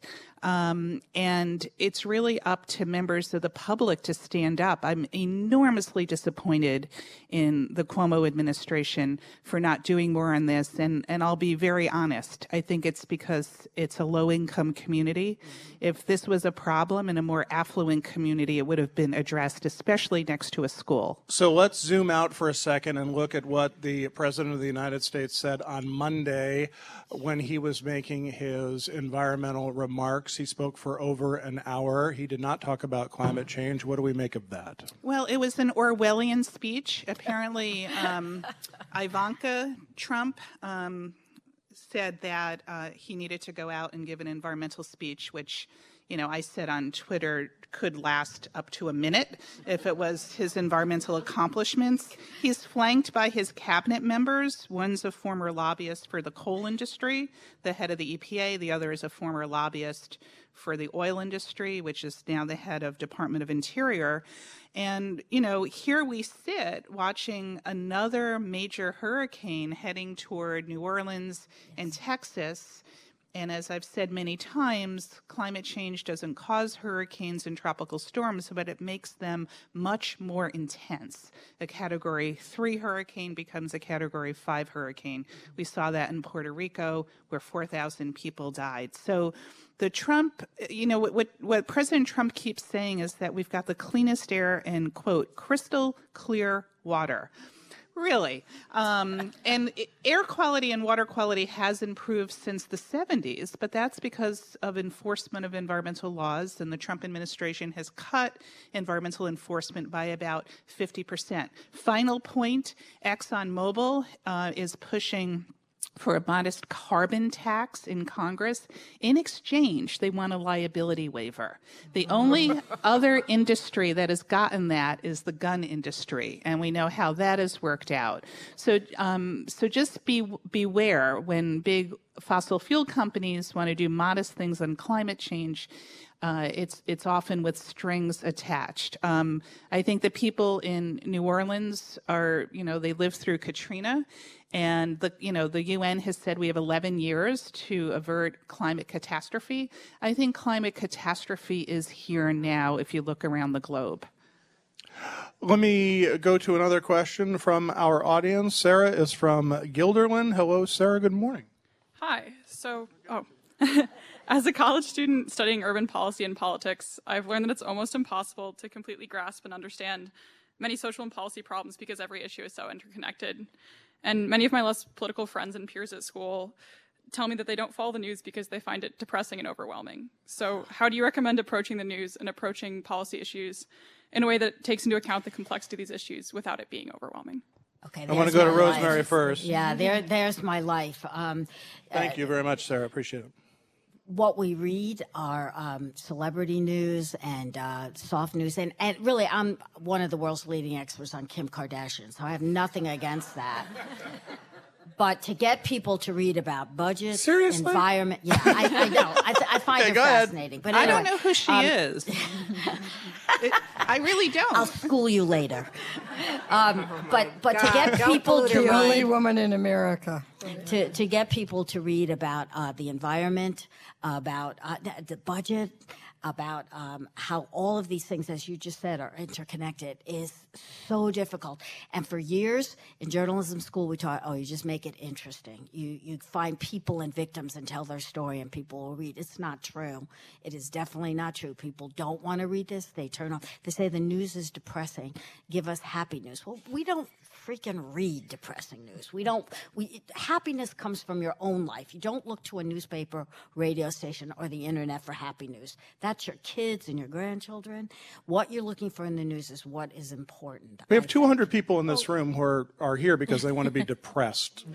And it's really up to members of the public to stand up. I'm enormously disappointed in the Cuomo administration for not doing more on this. And I'll be very honest. I think it's because it's a low-income community. If this was a problem in a more affluent community, it would have been addressed, especially next to a school. So let's zoom out for a second and look at what the President of the United States said on Monday when he was making his environmental remarks. He spoke for over an hour. He did not talk about climate change. What do we make of that? Well, it was an Orwellian speech. Apparently, Ivanka Trump said that he needed to go out and give an environmental speech, which, you know, I said on Twitter could last up to a minute if it was his environmental accomplishments. He's flanked by his cabinet members. One's a former lobbyist for the coal industry, the head of the EPA. The other is a former lobbyist for the oil industry, which is now the head of Department of Interior. And, you know, here we sit watching another major hurricane heading toward New Orleans and Texas. And as I've said many times, climate change doesn't cause hurricanes and tropical storms, but it makes them much more intense. A Category 3 hurricane becomes a Category 5 hurricane. We saw that in Puerto Rico, where 4,000 people died. So the Trump, you know, what President Trump keeps saying is that we've got the cleanest air and, quote, crystal clear water. Really. And air quality and water quality has improved since the 70s, but that's because of enforcement of environmental laws, and the Trump administration has cut environmental enforcement by about 50%. Final point, ExxonMobil is pushing for a modest carbon tax in Congress. In exchange, they want a liability waiver. The only other industry that has gotten that is the gun industry, and we know how that has worked out. So just beware when big fossil fuel companies want to do modest things on climate change. It's often with strings attached. I think the people in New Orleans are, you know, they lived through Katrina, and the UN has said we have 11 years to avert climate catastrophe. I think climate catastrophe is here now if you look around the globe. Let me go to another question from our audience. Sarah is from Guilderland. Hello, Sarah. Good morning. Hi. As a college student studying urban policy and politics, I've learned that it's almost impossible to completely grasp and understand many social and policy problems because every issue is so interconnected. And many of my less political friends and peers at school tell me that they don't follow the news because they find it depressing and overwhelming. So how do you recommend approaching the news and approaching policy issues in a way that takes into account the complexity of these issues without it being overwhelming? Okay, I want to go to Rosemary first. Yeah, there's my life. Thank you very much, Sarah. Appreciate it. what we read are celebrity news and soft news. And really, I'm one of the world's leading experts on Kim Kardashian, so I have nothing against that. But to get people to read about budget, Seriously? environment, yeah, I know. I find Okay, it go ahead. fascinating. But I anyway, don't know who she is. I really don't. I'll school you later. But to get people to The only read, woman in America. to get people to read about the environment, about the budget, about how all of these things, as you just said, are interconnected is so difficult. And for years in journalism school, we taught, you just make it interesting. You find people and victims and tell their story and people will read. It's not true. It is definitely not true. People don't want to read this. They turn off. They say the news is depressing. Give us happy news. Well, we don't freaking read depressing news. Happiness comes from your own life. You don't look to a newspaper, radio station, or the internet for happy news. That's your kids and your grandchildren. What you're looking for in the news is what is important. We have 200 people in this room who are here because they want to be depressed.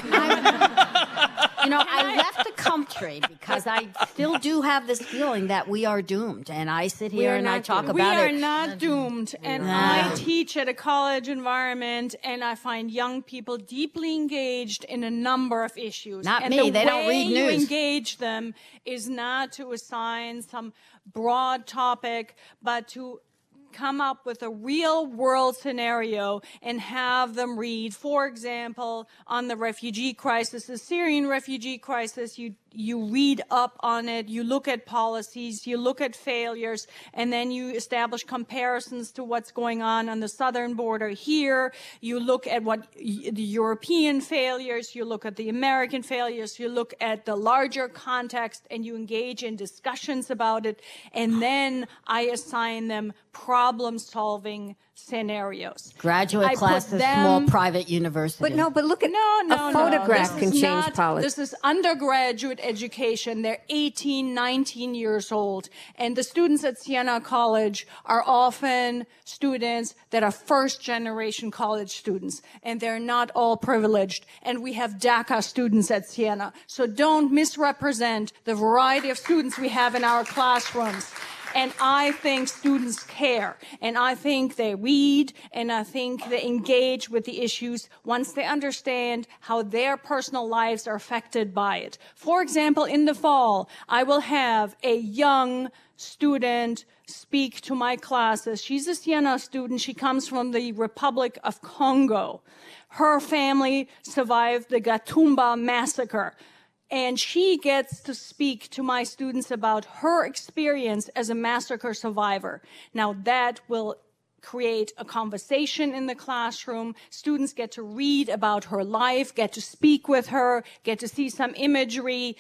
I left the country because I still do have this feeling that we are doomed. And I sit here and I talk about it. We are not doomed. And I teach at a college environment, and I find young people deeply engaged in a number of issues. Not me. They don't read news. The way you news. engage them is not to assign some broad topic, but to come up with a real world scenario and have them read, for example, on the refugee crisis, the Syrian refugee crisis. You read up on it, you look at policies, you look at failures, and then you establish comparisons to what's going on the southern border here. You look at what the European failures, you look at the American failures, you look at the larger context, and you engage in discussions about it. And then I assign them problem-solving scenarios. Graduate classes, small private university. But look at a photograph can change policy. This is undergraduate education. They're 18, 19 years old. And the students at Siena College are often students that are first-generation college students. And they're not all privileged. And we have DACA students at Siena. So don't misrepresent the variety of students we have in our classrooms. And I think students care, and I think they read, and I think they engage with the issues once they understand how their personal lives are affected by it. For example, in the fall, I will have a young student speak to my classes. She's a Siena student. She comes from the Republic of Congo. Her family survived the Gatumba massacre. And she gets to speak to my students about her experience as a massacre survivor. Now, that will create a conversation in the classroom. Students get to read about her life, get to speak with her, get to see some imagery.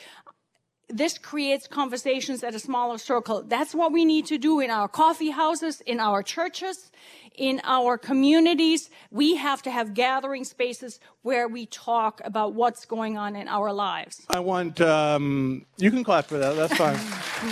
This creates conversations at a smaller circle. That's what we need to do in our coffee houses, in our churches, in our communities. We have to have gathering spaces where we talk about what's going on in our lives. I want, you can clap for that, that's fine.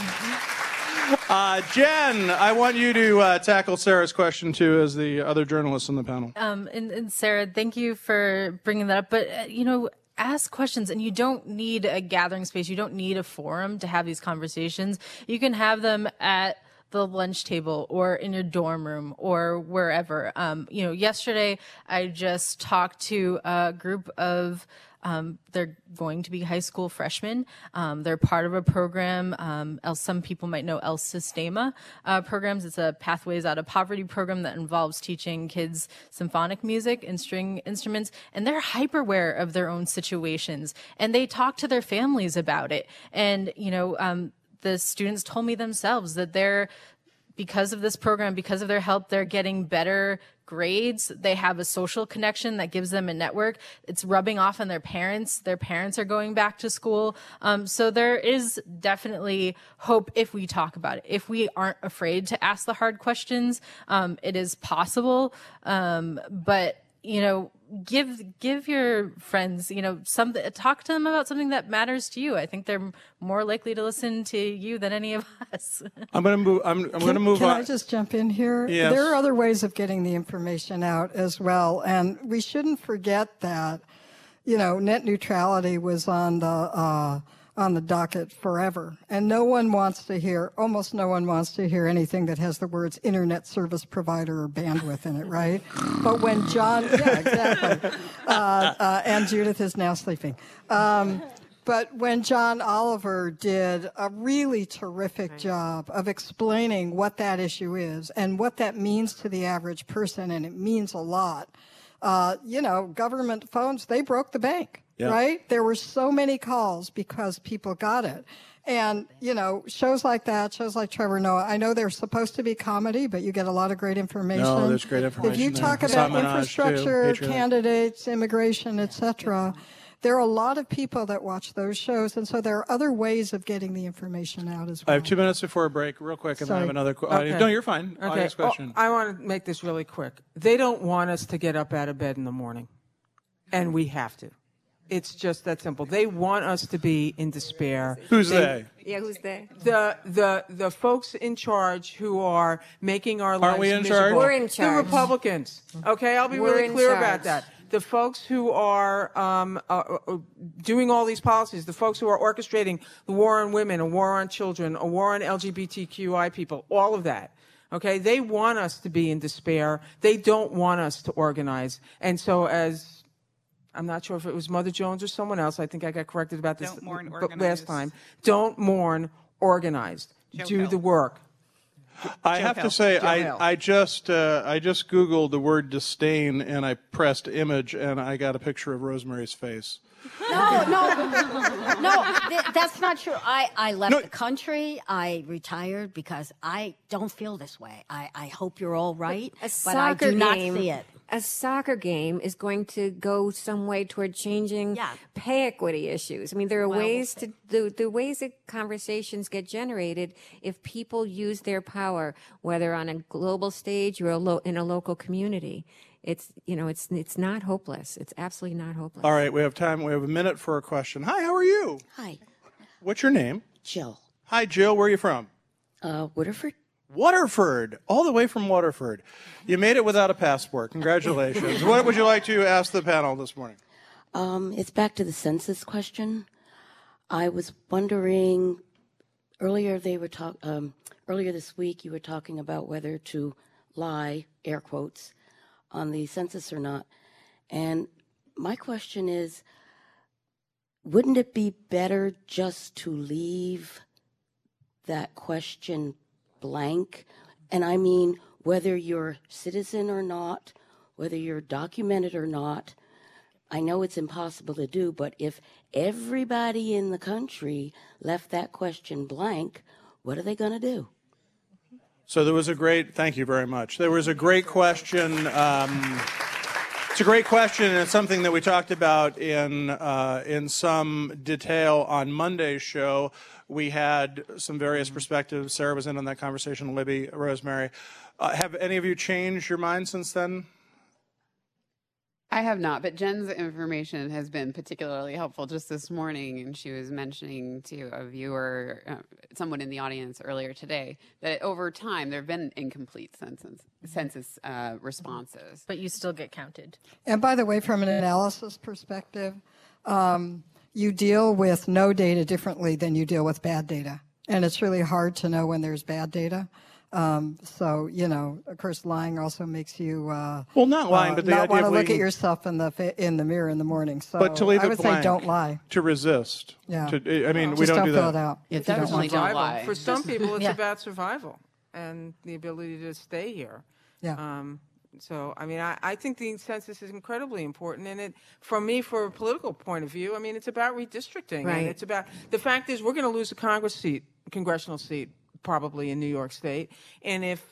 Jen, I want you to tackle Sarah's question too, as the other journalists on the panel. And Sarah, thank you for bringing that up. But, ask questions, and you don't need a gathering space. You don't need a forum to have these conversations. You can have them at the lunch table or in your dorm room or wherever. Yesterday I just talked to a group of they're going to be high school freshmen. They're part of a program, some people might know El Sistema programs. It's a Pathways Out of Poverty program that involves teaching kids symphonic music and string instruments. And they're hyper aware of their own situations. And they talk to their families about it. And, the students told me themselves that because of this program, because of their help, they're getting better grades. They have a social connection that gives them a network. It's rubbing off on their parents. Their parents are going back to school. So there is definitely hope if we talk about it. If we aren't afraid to ask the hard questions, it is possible. But give your friends, something, talk to them about something that matters to you. I think they're more likely to listen to you than any of us. I'm going to move. I'm going to move Can on. I just jump in here? Yes. There are other ways of getting the information out as well, and we shouldn't forget that, net neutrality was on the on the docket forever. And almost no one wants to hear anything that has the words internet service provider or bandwidth in it, right? But when John, yeah, exactly. And Judith is now sleeping. But when John Oliver did a really terrific job of explaining what that issue is and what that means to the average person, and it means a lot, government phones, they broke the bank. Yeah. Right? There were so many calls because people got it. And, shows like that, shows like Trevor Noah, I know they're supposed to be comedy, but you get a lot of great information. No, there's great information. If you talk about infrastructure, candidates, immigration, etc., there are a lot of people that watch those shows, and so there are other ways of getting the information out as well. I have 2 minutes before a break, real quick, and then I have another audience. No, you're fine. Okay. Audience question. I want to make this really quick. They don't want us to get up out of bed in the morning, and we have to. It's just that simple. They want us to be in despair. Who's they? Yeah, who's they? The folks in charge who are making our lives we in miserable. charge? We're in charge. The Republicans. Okay, I'll be really clear about that. The folks who are doing all these policies, the folks who are orchestrating the war on women, a war on children, a war on LGBTQI people, all of that. Okay, they want us to be in despair. They don't want us to organize. And so I'm not sure if it was Mother Jones or someone else. I think I got corrected about this last time. Don't mourn, organized. Do the work. I have to say, I just Googled the word disdain, and I pressed image, and I got a picture of Rosemary's face. No, that's not true. I left the country. I retired because I don't feel this way. I hope you're all right, but I do not see it. A soccer game is going to go some way toward changing pay equity issues. I mean, there are ways to the ways that conversations get generated if people use their power, whether on a global stage or in a local community. It's not hopeless. It's absolutely not hopeless. All right, we have time. We have a minute for a question. Hi, how are you? Hi. What's your name? Jill. Hi, Jill. Where are you from? Waterford. Waterford, all the way from Waterford. You made it without a passport. Congratulations. What would you like to ask the panel this morning? It's back to the census question. I was wondering, earlier this week you were talking about whether to lie, air quotes, on the census or not. And my question is, wouldn't it be better just to leave that question blank? And I mean, whether you're citizen or not, whether you're documented or not, I know it's impossible to do, but if everybody in the country left that question blank, what are they going to do? So there was thank you very much. There was a great question. It's a great question, and it's something that we talked about in some detail on Monday's show. We had some various perspectives. Sarah was in on that conversation, Libby, Rosemary. Have any of you changed your mind since then? I have not, but Jen's information has been particularly helpful just this morning, and she was mentioning to a viewer, someone in the audience earlier today, that over time there have been incomplete census responses. But you still get counted. And by the way, from an analysis perspective, you deal with no data differently than you deal with bad data. And it's really hard to know when there's bad data. So, of course, lying also makes you not lying, but not want to look at yourself in the mirror in the morning. So but to leave I would say don't lie. To resist. Yeah. We don't do that. Just don't fill it out. It's definitely don't lie. For some people, it's about survival and the ability to stay here. Yeah. So, I mean, I think the census is incredibly important. And from a political point of view, I mean, it's about redistricting. Right. And it's about, the fact is we're going to lose a congressional seat, probably in New York State. And if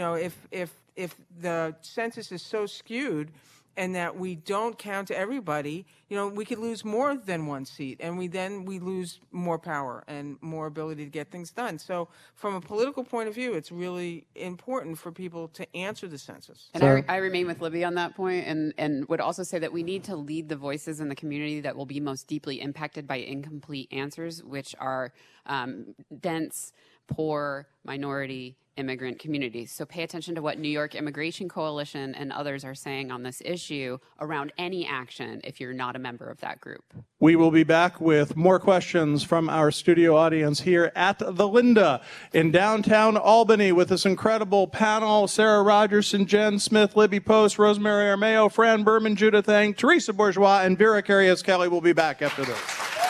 the census is so skewed and that we don't count everybody, we could lose more than one seat, and we lose more power and more ability to get things done. So from a political point of view, it's really important for people to answer the census. And I remain with Libby on that point, and would also say that we need to lead the voices in the community that will be most deeply impacted by incomplete answers, which are dense, poor, minority, immigrant communities. So pay attention to what New York Immigration Coalition and others are saying on this issue around any action if you're not a member of that group. We will be back with more questions from our studio audience here at the Linda in downtown Albany with this incredible panel: Sarah Rogerson, Jen Smith, Libby Post, Rosemary Armeo, Fran Berman, Judith Eng, Teresa Bourgeois, and Vera Carias Kelly. Will be back after this.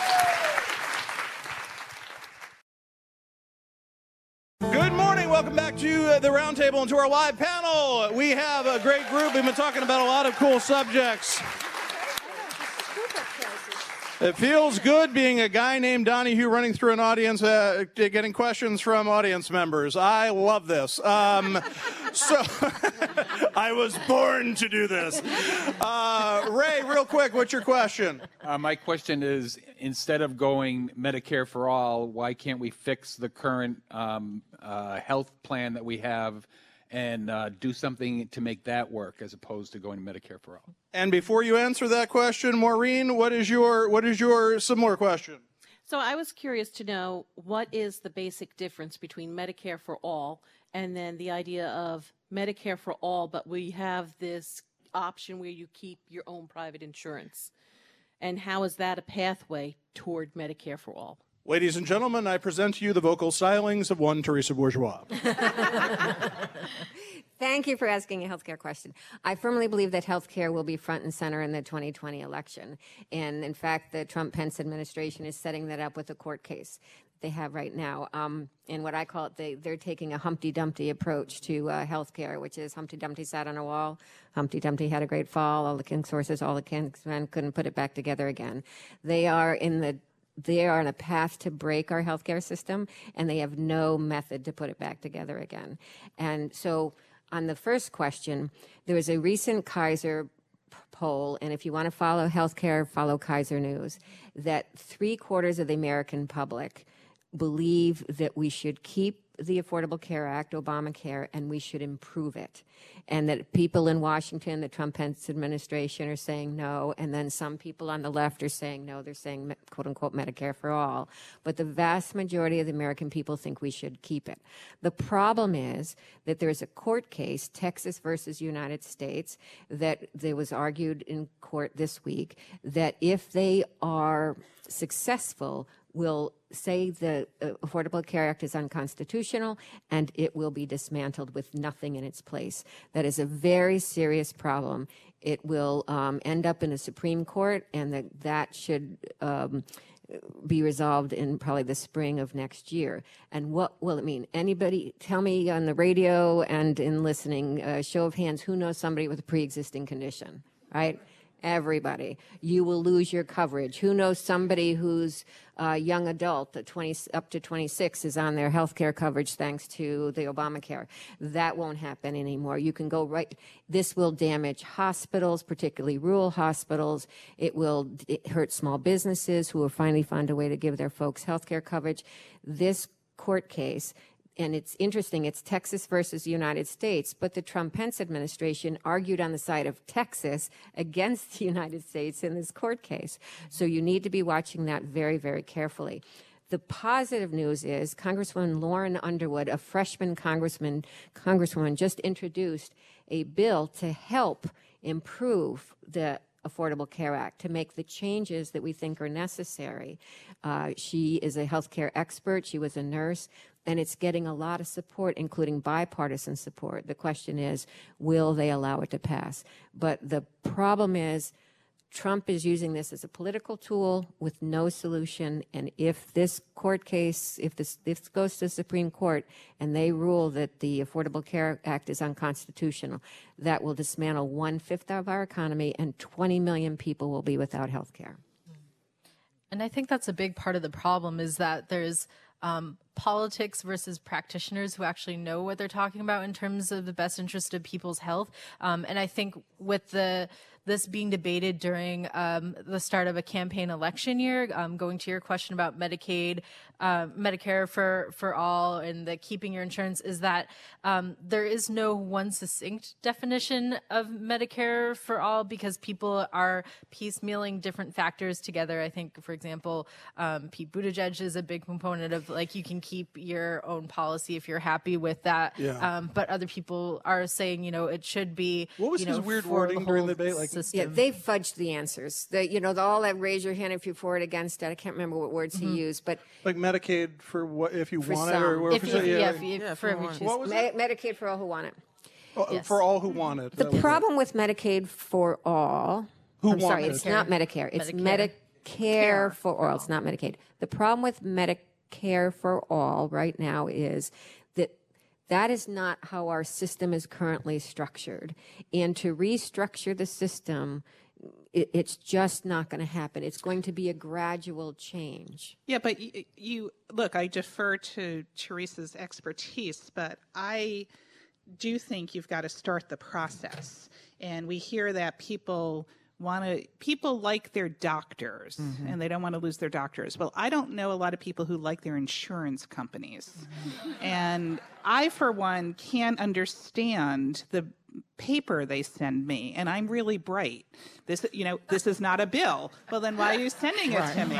Good morning. Welcome back to the Roundtable and to our live panel. We have a great group. We've been talking about a lot of cool subjects. It feels good being a guy named Donahue running through an audience, getting questions from audience members. I love this. So I was born to do this. Ray, real quick, what's your question? My question is, instead of going Medicare for all, why can't we fix the current health plan that we have and do something to make that work as opposed to going to Medicare for all? And before you answer that question, Maureen, what is your similar question? So I was curious to know, what is the basic difference between Medicare for all and then the idea of Medicare for all, but we have this option where you keep your own private insurance? And how is that a pathway toward Medicare for all? Ladies and gentlemen, I present to you the vocal stylings of one Teresa Bourgeois. Thank you for asking a healthcare question. I firmly believe that healthcare will be front and center in the 2020 election. And in fact, the Trump-Pence administration is setting that up with a court case they have right now. And what I call it, they're taking a Humpty Dumpty approach to healthcare, which is Humpty Dumpty sat on a wall, Humpty Dumpty had a great fall, all the king's horses, all the king's men couldn't put it back together again. They are on a path to break our healthcare system, and they have no method to put it back together again. And so on the first question, there was a recent Kaiser poll, and if you want to follow healthcare, follow Kaiser News, that 3/4 of the American public believe that we should keep the Affordable Care Act, Obamacare, and we should improve it. And that people in Washington, the Trump-Pence administration, are saying no, and then some people on the left are saying no. They're saying, quote-unquote, Medicare for all. But the vast majority of the American people think we should keep it. The problem is that there's a court case, Texas versus United States, that was argued in court this week, that if they are successful, will say the Affordable Care Act is unconstitutional and it will be dismantled with nothing in its place. That is a very serious problem. It will end up in the Supreme Court, and that should be resolved in probably the spring of next year. And what will it mean? Anybody tell me on the radio and in listening, show of hands, who knows somebody with a pre-existing condition, right? Everybody. You will lose your coverage. Who knows somebody who's a young adult, up to 26, is on their health care coverage thanks to the Obamacare? That won't happen anymore. You can go right. This will damage hospitals, particularly rural hospitals. It will hurt small businesses who will finally find a way to give their folks health care coverage. This court case, and it's interesting, it's Texas versus the United States, but the Trump-Pence administration argued on the side of Texas against the United States in this court case. So you need to be watching that very, very carefully. The positive news is Congresswoman Lauren Underwood, a freshman congresswoman, just introduced a bill to help improve the Affordable Care Act, to make the changes that we think are necessary. She is a healthcare expert. She was a nurse, and it's getting a lot of support, including bipartisan support. The question is, will they allow it to pass? But the problem is Trump is using this as a political tool with no solution. And if this court case, if this goes to the Supreme Court and they rule that the Affordable Care Act is unconstitutional, that will dismantle 1/5 of our economy and 20 million people will be without health care. And I think that's a big part of the problem, is that there's politics versus practitioners who actually know what they're talking about in terms of the best interest of people's health. And I think with this being debated during the start of a campaign election year, going to your question about Medicaid, Medicare for all, and the keeping your insurance, is that there is no one succinct definition of Medicare for all, because people are piecemealing different factors together. I think, for example, Pete Buttigieg is a big component of, like, you can keep your own policy if you're happy with that. Yeah. But other people are saying, it should be. What was his weird wording during the debate? Yeah, they fudged the answers. All that raise your hand if you're for it, against it. I can't remember what words he used, but like Medicaid for what if you for want some. it, or If for every choose. What was it? Medicaid for all who want it. Yes. For all who want it. The problem with Medicaid for all. Who sorry, want it's it. not Medicare. It's Medicare for all. It's not Medicaid. The problem with Medicare for all right now is that is not how our system is currently structured. And to restructure the system, it's just not going to happen. It's going to be a gradual change. Yeah, but you look, I defer to Teresa's expertise, but I do think you've got to start the process. And we hear that people like their doctors and they don't want to lose their doctors. Well, I don't know a lot of people who like their insurance companies. And I, for one, can't understand the paper they send me, and I'm really bright. This is not a bill. Well, then why are you sending it to me?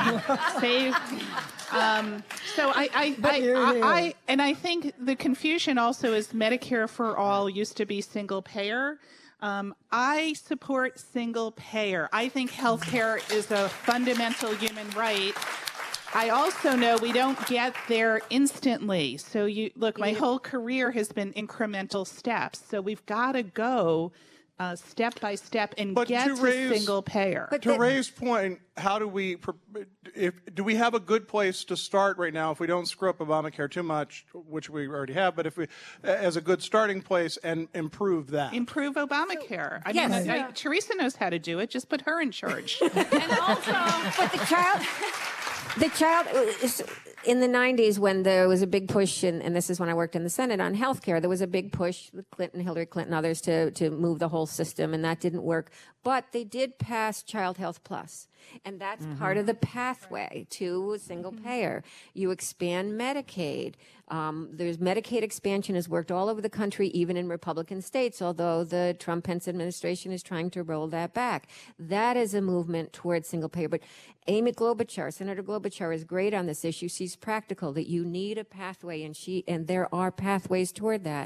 So I think the confusion also is Medicare for all used to be single payer. I support single payer. I think healthcare is a fundamental human right. I also know we don't get there instantly. So my whole career has been incremental steps. So we've got to go step by step and get to single payer. To Ray's point, how do we have a good place to start right now if we don't screw up Obamacare too much, which we already have, but if we, as a good starting place, and improve that? Improve Obamacare. I mean, Teresa knows how to do it. Just put her in charge. And also, but the child in the 90s, when there was a big push, and this is when I worked in the Senate on health care, there was a big push with Hillary Clinton, others to move the whole system, and that didn't work. But they did pass Child Health Plus, and that's part of the pathway to a single payer. You expand Medicaid. There's Medicaid expansion has worked all over the country, even in Republican states, although the Trump-Pence administration is trying to roll that back. That is a movement towards single payer. But Amy Klobuchar, Senator Klobuchar, is great on this issue. She's practical, that you need a pathway, and there are pathways toward that.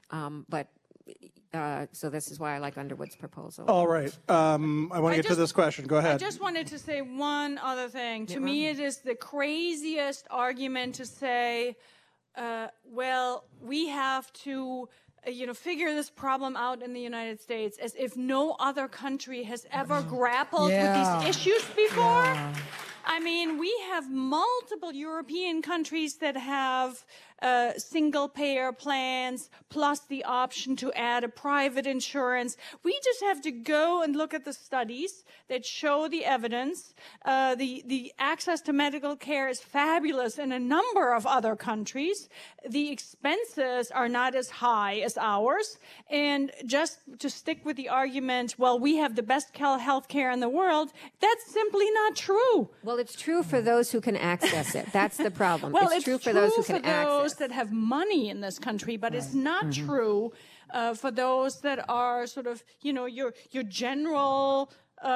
So this is why I like Underwood's proposal. All right. I want to get to this question. Go ahead. I just wanted to say one other thing. To me, it is the craziest argument to say, well, we have to figure this problem out in the United States, as if no other country has ever grappled with these issues before. Yeah. I mean, we have multiple European countries that have single-payer plans, plus the option to add a private insurance. We just have to go and look at the studies that show the evidence. The access to medical care is fabulous in a number of other countries. The expenses are not as high as ours. And just to stick with the argument, well, we have the best health care in the world, that's simply not true. Well, it's true for those who can access it. That's the problem. Well, it's true for those who can access that have money in this country, but it's not true for those that are sort of, your general,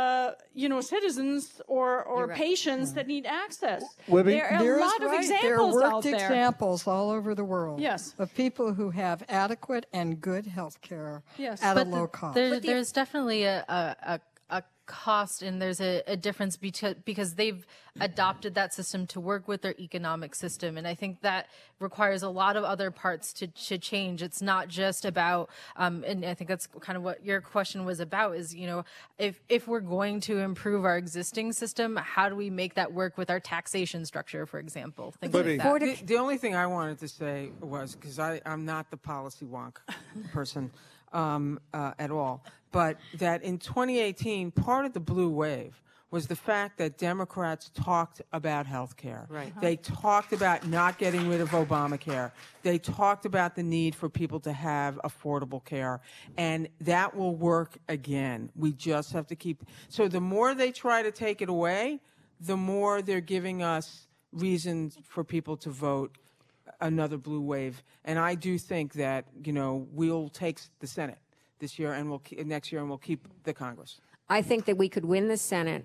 citizens or patients that need access. There are a lot of examples out there. Examples all over the world. Yes. Of people who have adequate and good health care at a low cost. There's definitely a cost, and there's a difference because they've adopted that system to work with their economic system, and I think that requires a lot of other parts to change. It's not just about, and I think that's kind of what your question was about, is if we're going to improve our existing system, how do we make that work with our taxation structure, for example? Things like that. The only thing I wanted to say was, because I'm not the policy wonk person at all, but that in 2018, part of the blue wave was the fact that Democrats talked about health care. Right. They talked about not getting rid of Obamacare. They talked about the need for people to have affordable care. And that will work again. We just have to keep... So the more they try to take it away, the more they're giving us reasons for people to vote another blue wave. And I do think that, we'll take the Senate this year and next year, and we'll keep the Congress. I think that we could win the Senate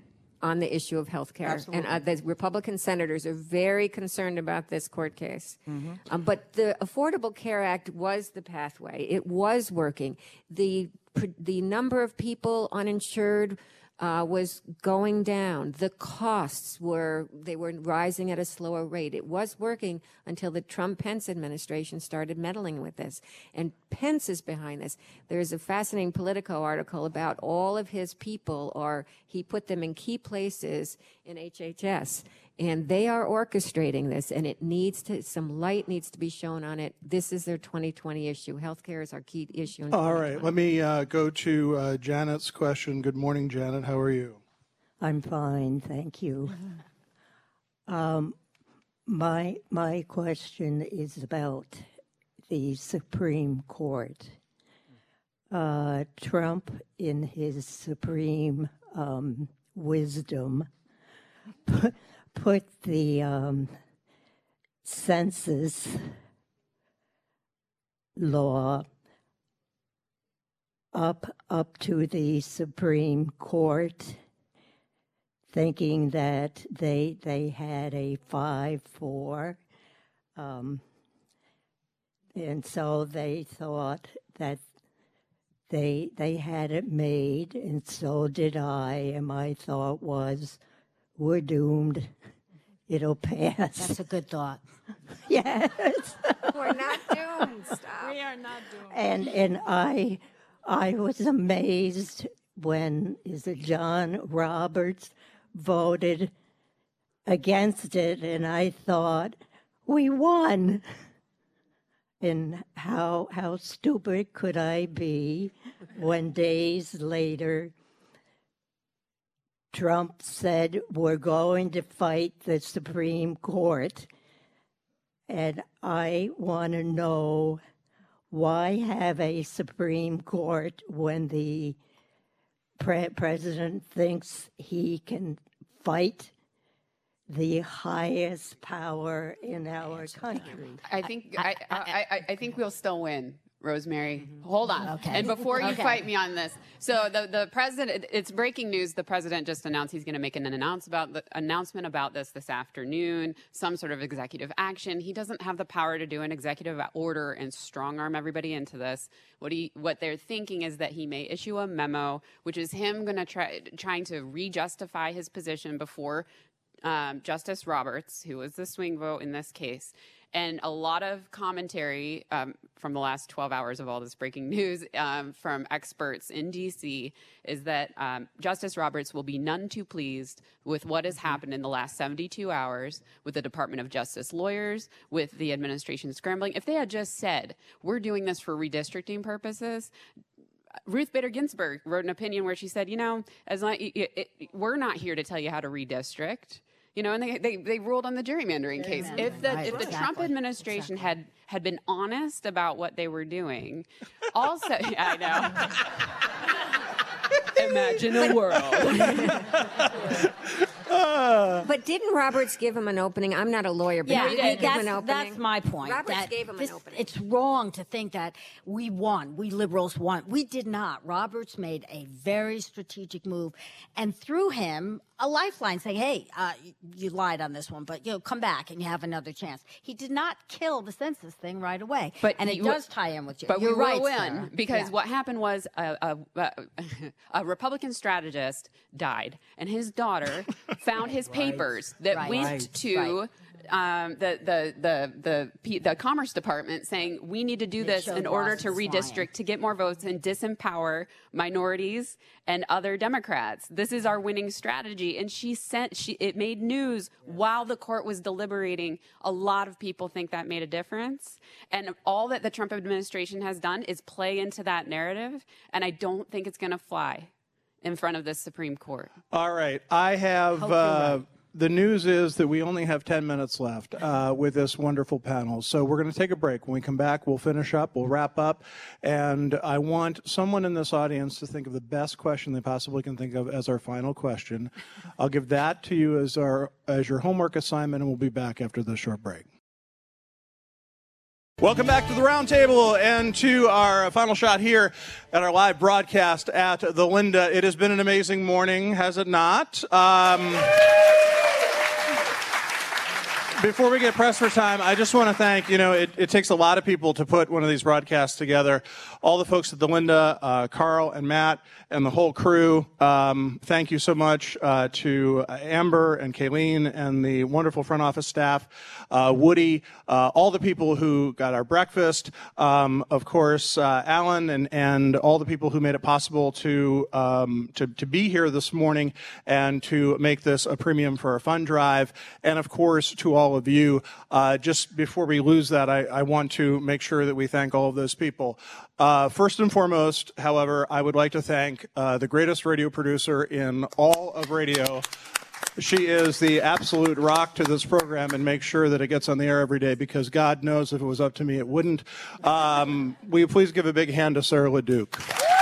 on the issue of health care. And the Republican senators are very concerned about this court case. But the Affordable Care Act was the pathway. It was working. The number of people uninsured was going down. The costs were rising at a slower rate. It was working until the Trump-Pence administration started meddling with this. And Pence is behind this. There's a fascinating Politico article about all of his people, he put them in key places in HHS. And they are orchestrating this, and some light needs to be shown on it. This is their 2020 issue. Healthcare is our key issue. All right, let me go to Janet's question. Good morning, Janet. How are you? I'm fine, thank you. My question is about the Supreme Court. Trump, in his supreme wisdom, put the census law up to the Supreme Court, thinking that they had a 5-4, and so they thought that they had it made, and so did I, and my thought was, we're doomed. It'll pass. That's a good thought. Yes. We're not doomed. Stop. We are not doomed. And I was amazed when John Roberts voted against it, and I thought, we won. And how stupid could I be when days later Trump said, we're going to fight the Supreme Court. And I want to know, why have a Supreme Court when the president thinks he can fight the highest power in our country? I think we'll still win, Rosemary. Hold on. Okay. And before you Okay. fight me on this, so the president, it's breaking news. The president just announced he's going to make an announcement about this afternoon, some sort of executive action. He doesn't have the power to do an executive order and strong arm everybody into this. What they're thinking is that he may issue a memo, which is him going to trying to re-justify his position before Justice Roberts, who was the swing vote in this case. And a lot of commentary from the last 12 hours of all this breaking news from experts in D.C. is that Justice Roberts will be none too pleased with what has happened in the last 72 hours with the Department of Justice lawyers, with the administration scrambling. If they had just said, we're doing this for redistricting purposes, Ruth Bader Ginsburg wrote an opinion where she said, we're not here to tell you how to redistrict. And they ruled on the gerrymandering case. If the Trump administration had been honest about what they were doing, also, I know. Imagine a world. But didn't Roberts give him an opening? I'm not a lawyer, but did he give him an opening? That's my point. Roberts gave him an opening. It's wrong to think that we won. We liberals won. We did not. Roberts made a very strategic move, and through him, a lifeline saying, hey, you lied on this one, but come back and you have another chance. He did not kill the census thing right away. And it does tie in with you. But You're we right, will win, Sarah. because what happened was a Republican strategist died, and his daughter found his papers that went to the Commerce Department saying, we need to do this in order to redistrict, to get more votes and disempower minorities and other Democrats. This is our winning strategy. And it made news while the court was deliberating. A lot of people think that made a difference. And all that the Trump administration has done is play into that narrative. And I don't think it's going to fly in front of the Supreme Court. All right. I have... The news is that we only have 10 minutes left with this wonderful panel. So we're going to take a break. When we come back, we'll finish up, we'll wrap up. And I want someone in this audience to think of the best question they possibly can think of as our final question. I'll give that to you as your homework assignment, and we'll be back after this short break. Welcome back to the Roundtable and to our final shot here at our live broadcast at the Linda. It has been an amazing morning, has it not? Before we get pressed for time, I just want to thank, it takes a lot of people to put one of these broadcasts together. All the folks at the Linda, Carl and Matt and the whole crew, thank you so much to Amber and Kayleen and the wonderful front office staff, Woody, all the people who got our breakfast, of course, Alan and all the people who made it possible to be here this morning and to make this a premium for our fund drive, and of course to all of you. Just before we lose that, I want to make sure that we thank all of those people. First and foremost, however, I would like to thank the greatest radio producer in all of radio. She is the absolute rock to this program and makes sure that it gets on the air every day, because God knows if it was up to me, it wouldn't. Will you please give a big hand to Sarah LeDuc?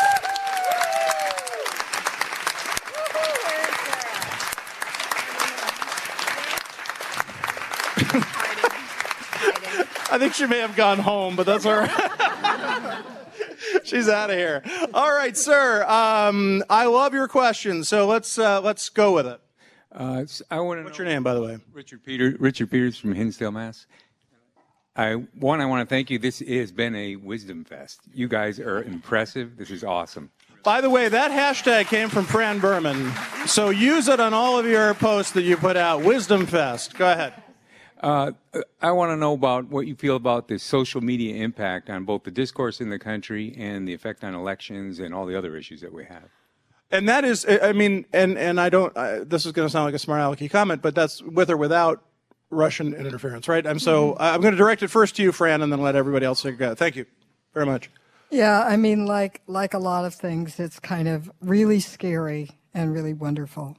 I think she may have gone home, but that's all right. She's out of here. All right, sir. I love your question, so let's go with it. I want to. What's your name, by the way? Richard Peters from Hinsdale, Mass. I want to thank you. This has been a wisdom fest. You guys are impressive. This is awesome. By the way, that hashtag came from Fran Berman, so use it on all of your posts that you put out. Wisdom Fest. Go ahead. I want to know about what you feel about the social media impact on both the discourse in the country and the effect on elections and all the other issues that we have. And that is, I mean, and I don't, this is going to sound like a smart alecky comment, but that's with or without Russian interference, right? I'm going to direct it first to you, Fran, and then let everybody else take it. Thank you very much. Yeah, I mean, like a lot of things, it's kind of really scary and really wonderful.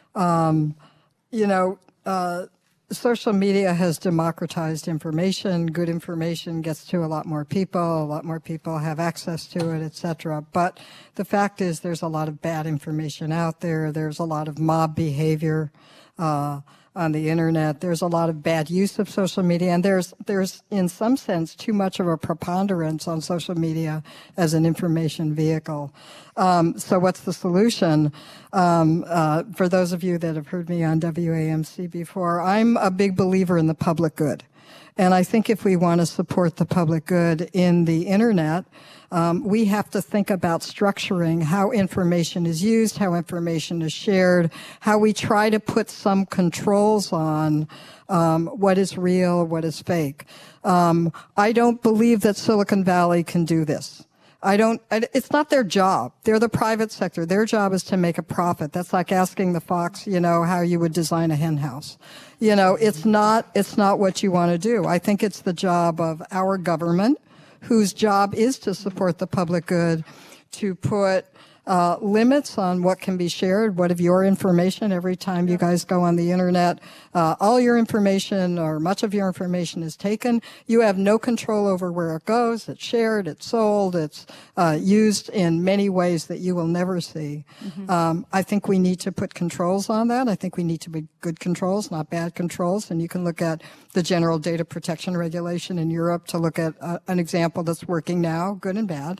Social media has democratized information. Good information gets to a lot more people have access to it, etc. But the fact is there's a lot of bad information out there. There's a lot of mob behavior on the internet. There's a lot of bad use of social media, and there's in some sense too much of a preponderance on social media as an information vehicle. So what's the solution? For those of you that have heard me on WAMC before, I'm a big believer in the public good. And I think if we want to support the public good in the internet, we have to think about structuring how information is used, how information is shared, how we try to put some controls on what is real, what is fake. I don't believe that Silicon Valley can do this. It's not their job. They're the private sector. Their job is to make a profit. That's like asking the fox, how you would design a hen house. It's not what you want to do. I think it's the job of our government, whose job is to support the public good, to put limits on what can be shared, what of your information. Every time you guys go on the internet, all your information or much of your information is taken. You have no control over where it goes. It's shared, it's sold, it's used in many ways that you will never see. Mm-hmm. I think we need to put controls on that. I think we need to be good controls, not bad controls. And you can look at the General Data Protection Regulation in Europe to look at an example that's working now, good and bad.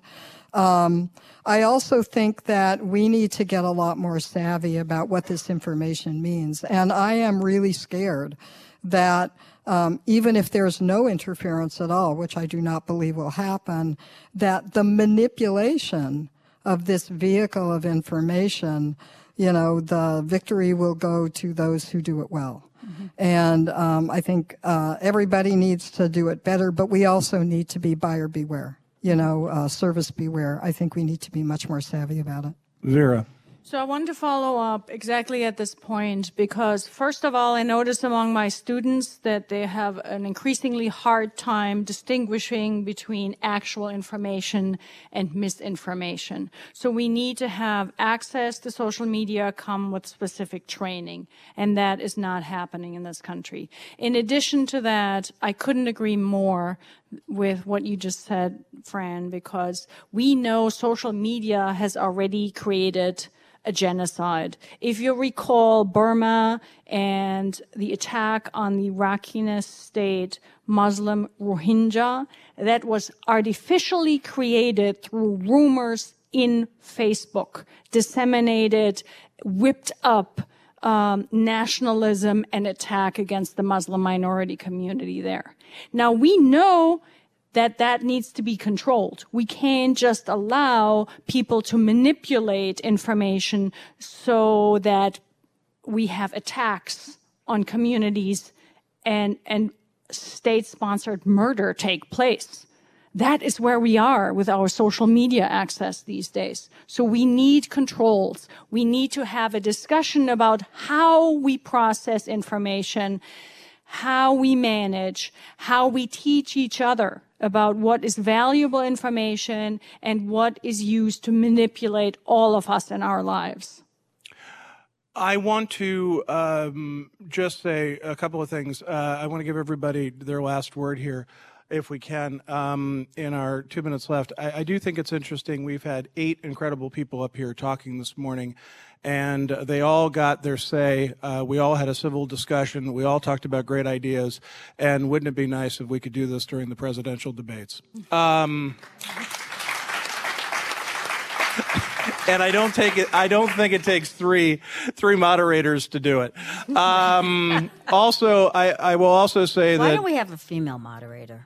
I also think that we need to get a lot more savvy about what this information means. And I am really scared that even if there's no interference at all, which I do not believe will happen, that the manipulation of this vehicle of information, the victory will go to those who do it well. Mm-hmm. And I think everybody needs to do it better, but we also need to be buyer beware. Service beware. I think we need to be much more savvy about it. Vera. So I want to follow up exactly at this point because, first of all, I notice among my students that they have an increasingly hard time distinguishing between actual information and misinformation. So we need to have access to social media come with specific training, and that is not happening in this country. In addition to that, I couldn't agree more with what you just said, Fran, because we know social media has already created a genocide. If you recall Burma and the attack on the Rakhine State Muslim Rohingya, that was artificially created through rumors in Facebook, disseminated, whipped up nationalism and attack against the Muslim minority community there. Now, we know that needs to be controlled. We can't just allow people to manipulate information so that we have attacks on communities and state-sponsored murder take place. That is where we are with our social media access these days. So we need controls. We need to have a discussion about how we process information, how we manage, how we teach each other about what is valuable information and what is used to manipulate all of us in our lives. I want to just say a couple of things. I want to give everybody their last word here, if we can, in our 2 minutes left. I do think it's interesting. We've had 8 incredible people up here talking this morning, and they all got their say. We all had a civil discussion. We all talked about great ideas, and wouldn't it be nice if we could do this during the presidential debates? And I don't think it takes three moderators to do it. Also, I will also say Why that. don't we have a female moderator?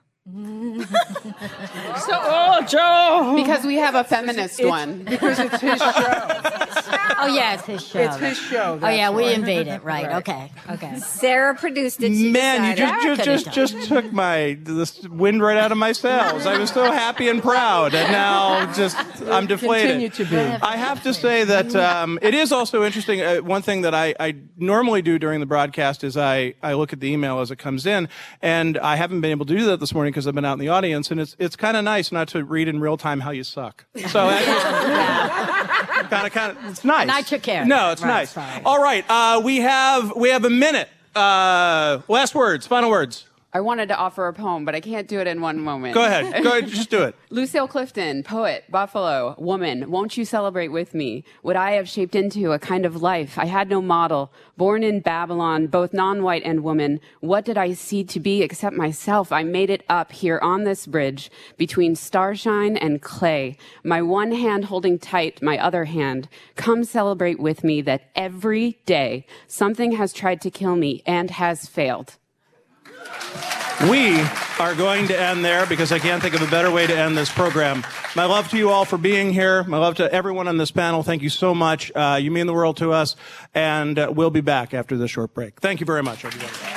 Joe! Because we have a feminist one. Because it's his show. Oh, yeah, it's his show. It's his show. Oh, yeah, that's we why. invade it. Right. Okay. Sarah produced it. She Man, you decided. just took this wind right out of my sails. I was so happy and proud, and now I'm deflated. Continue to be. I have to say that it is also interesting. One thing that I normally do during the broadcast is I look at the email as it comes in, and I haven't been able to do that this morning because I've been out in the audience, and it's kind of nice not to read in real time how you suck. So kind of, it's nice. And I took care of No, it. it's Right, nice. sorry. All right, we have a minute. Last words, final words. I wanted to offer a poem, but I can't do it in one moment. Go ahead, just do it. Lucille Clifton, poet, Buffalo, woman, won't you celebrate with me? What I have shaped into a kind of life. I had no model, born in Babylon, both non-white and woman. What did I see to be except myself? I made it up here on this bridge between starshine and clay. My one hand holding tight, my other hand. Come celebrate with me that every day something has tried to kill me and has failed. We are going to end there because I can't think of a better way to end this program. My love to you all for being here. My love to everyone on this panel. Thank you so much. You mean the world to us. And we'll be back after this short break. Thank you very much, everybody.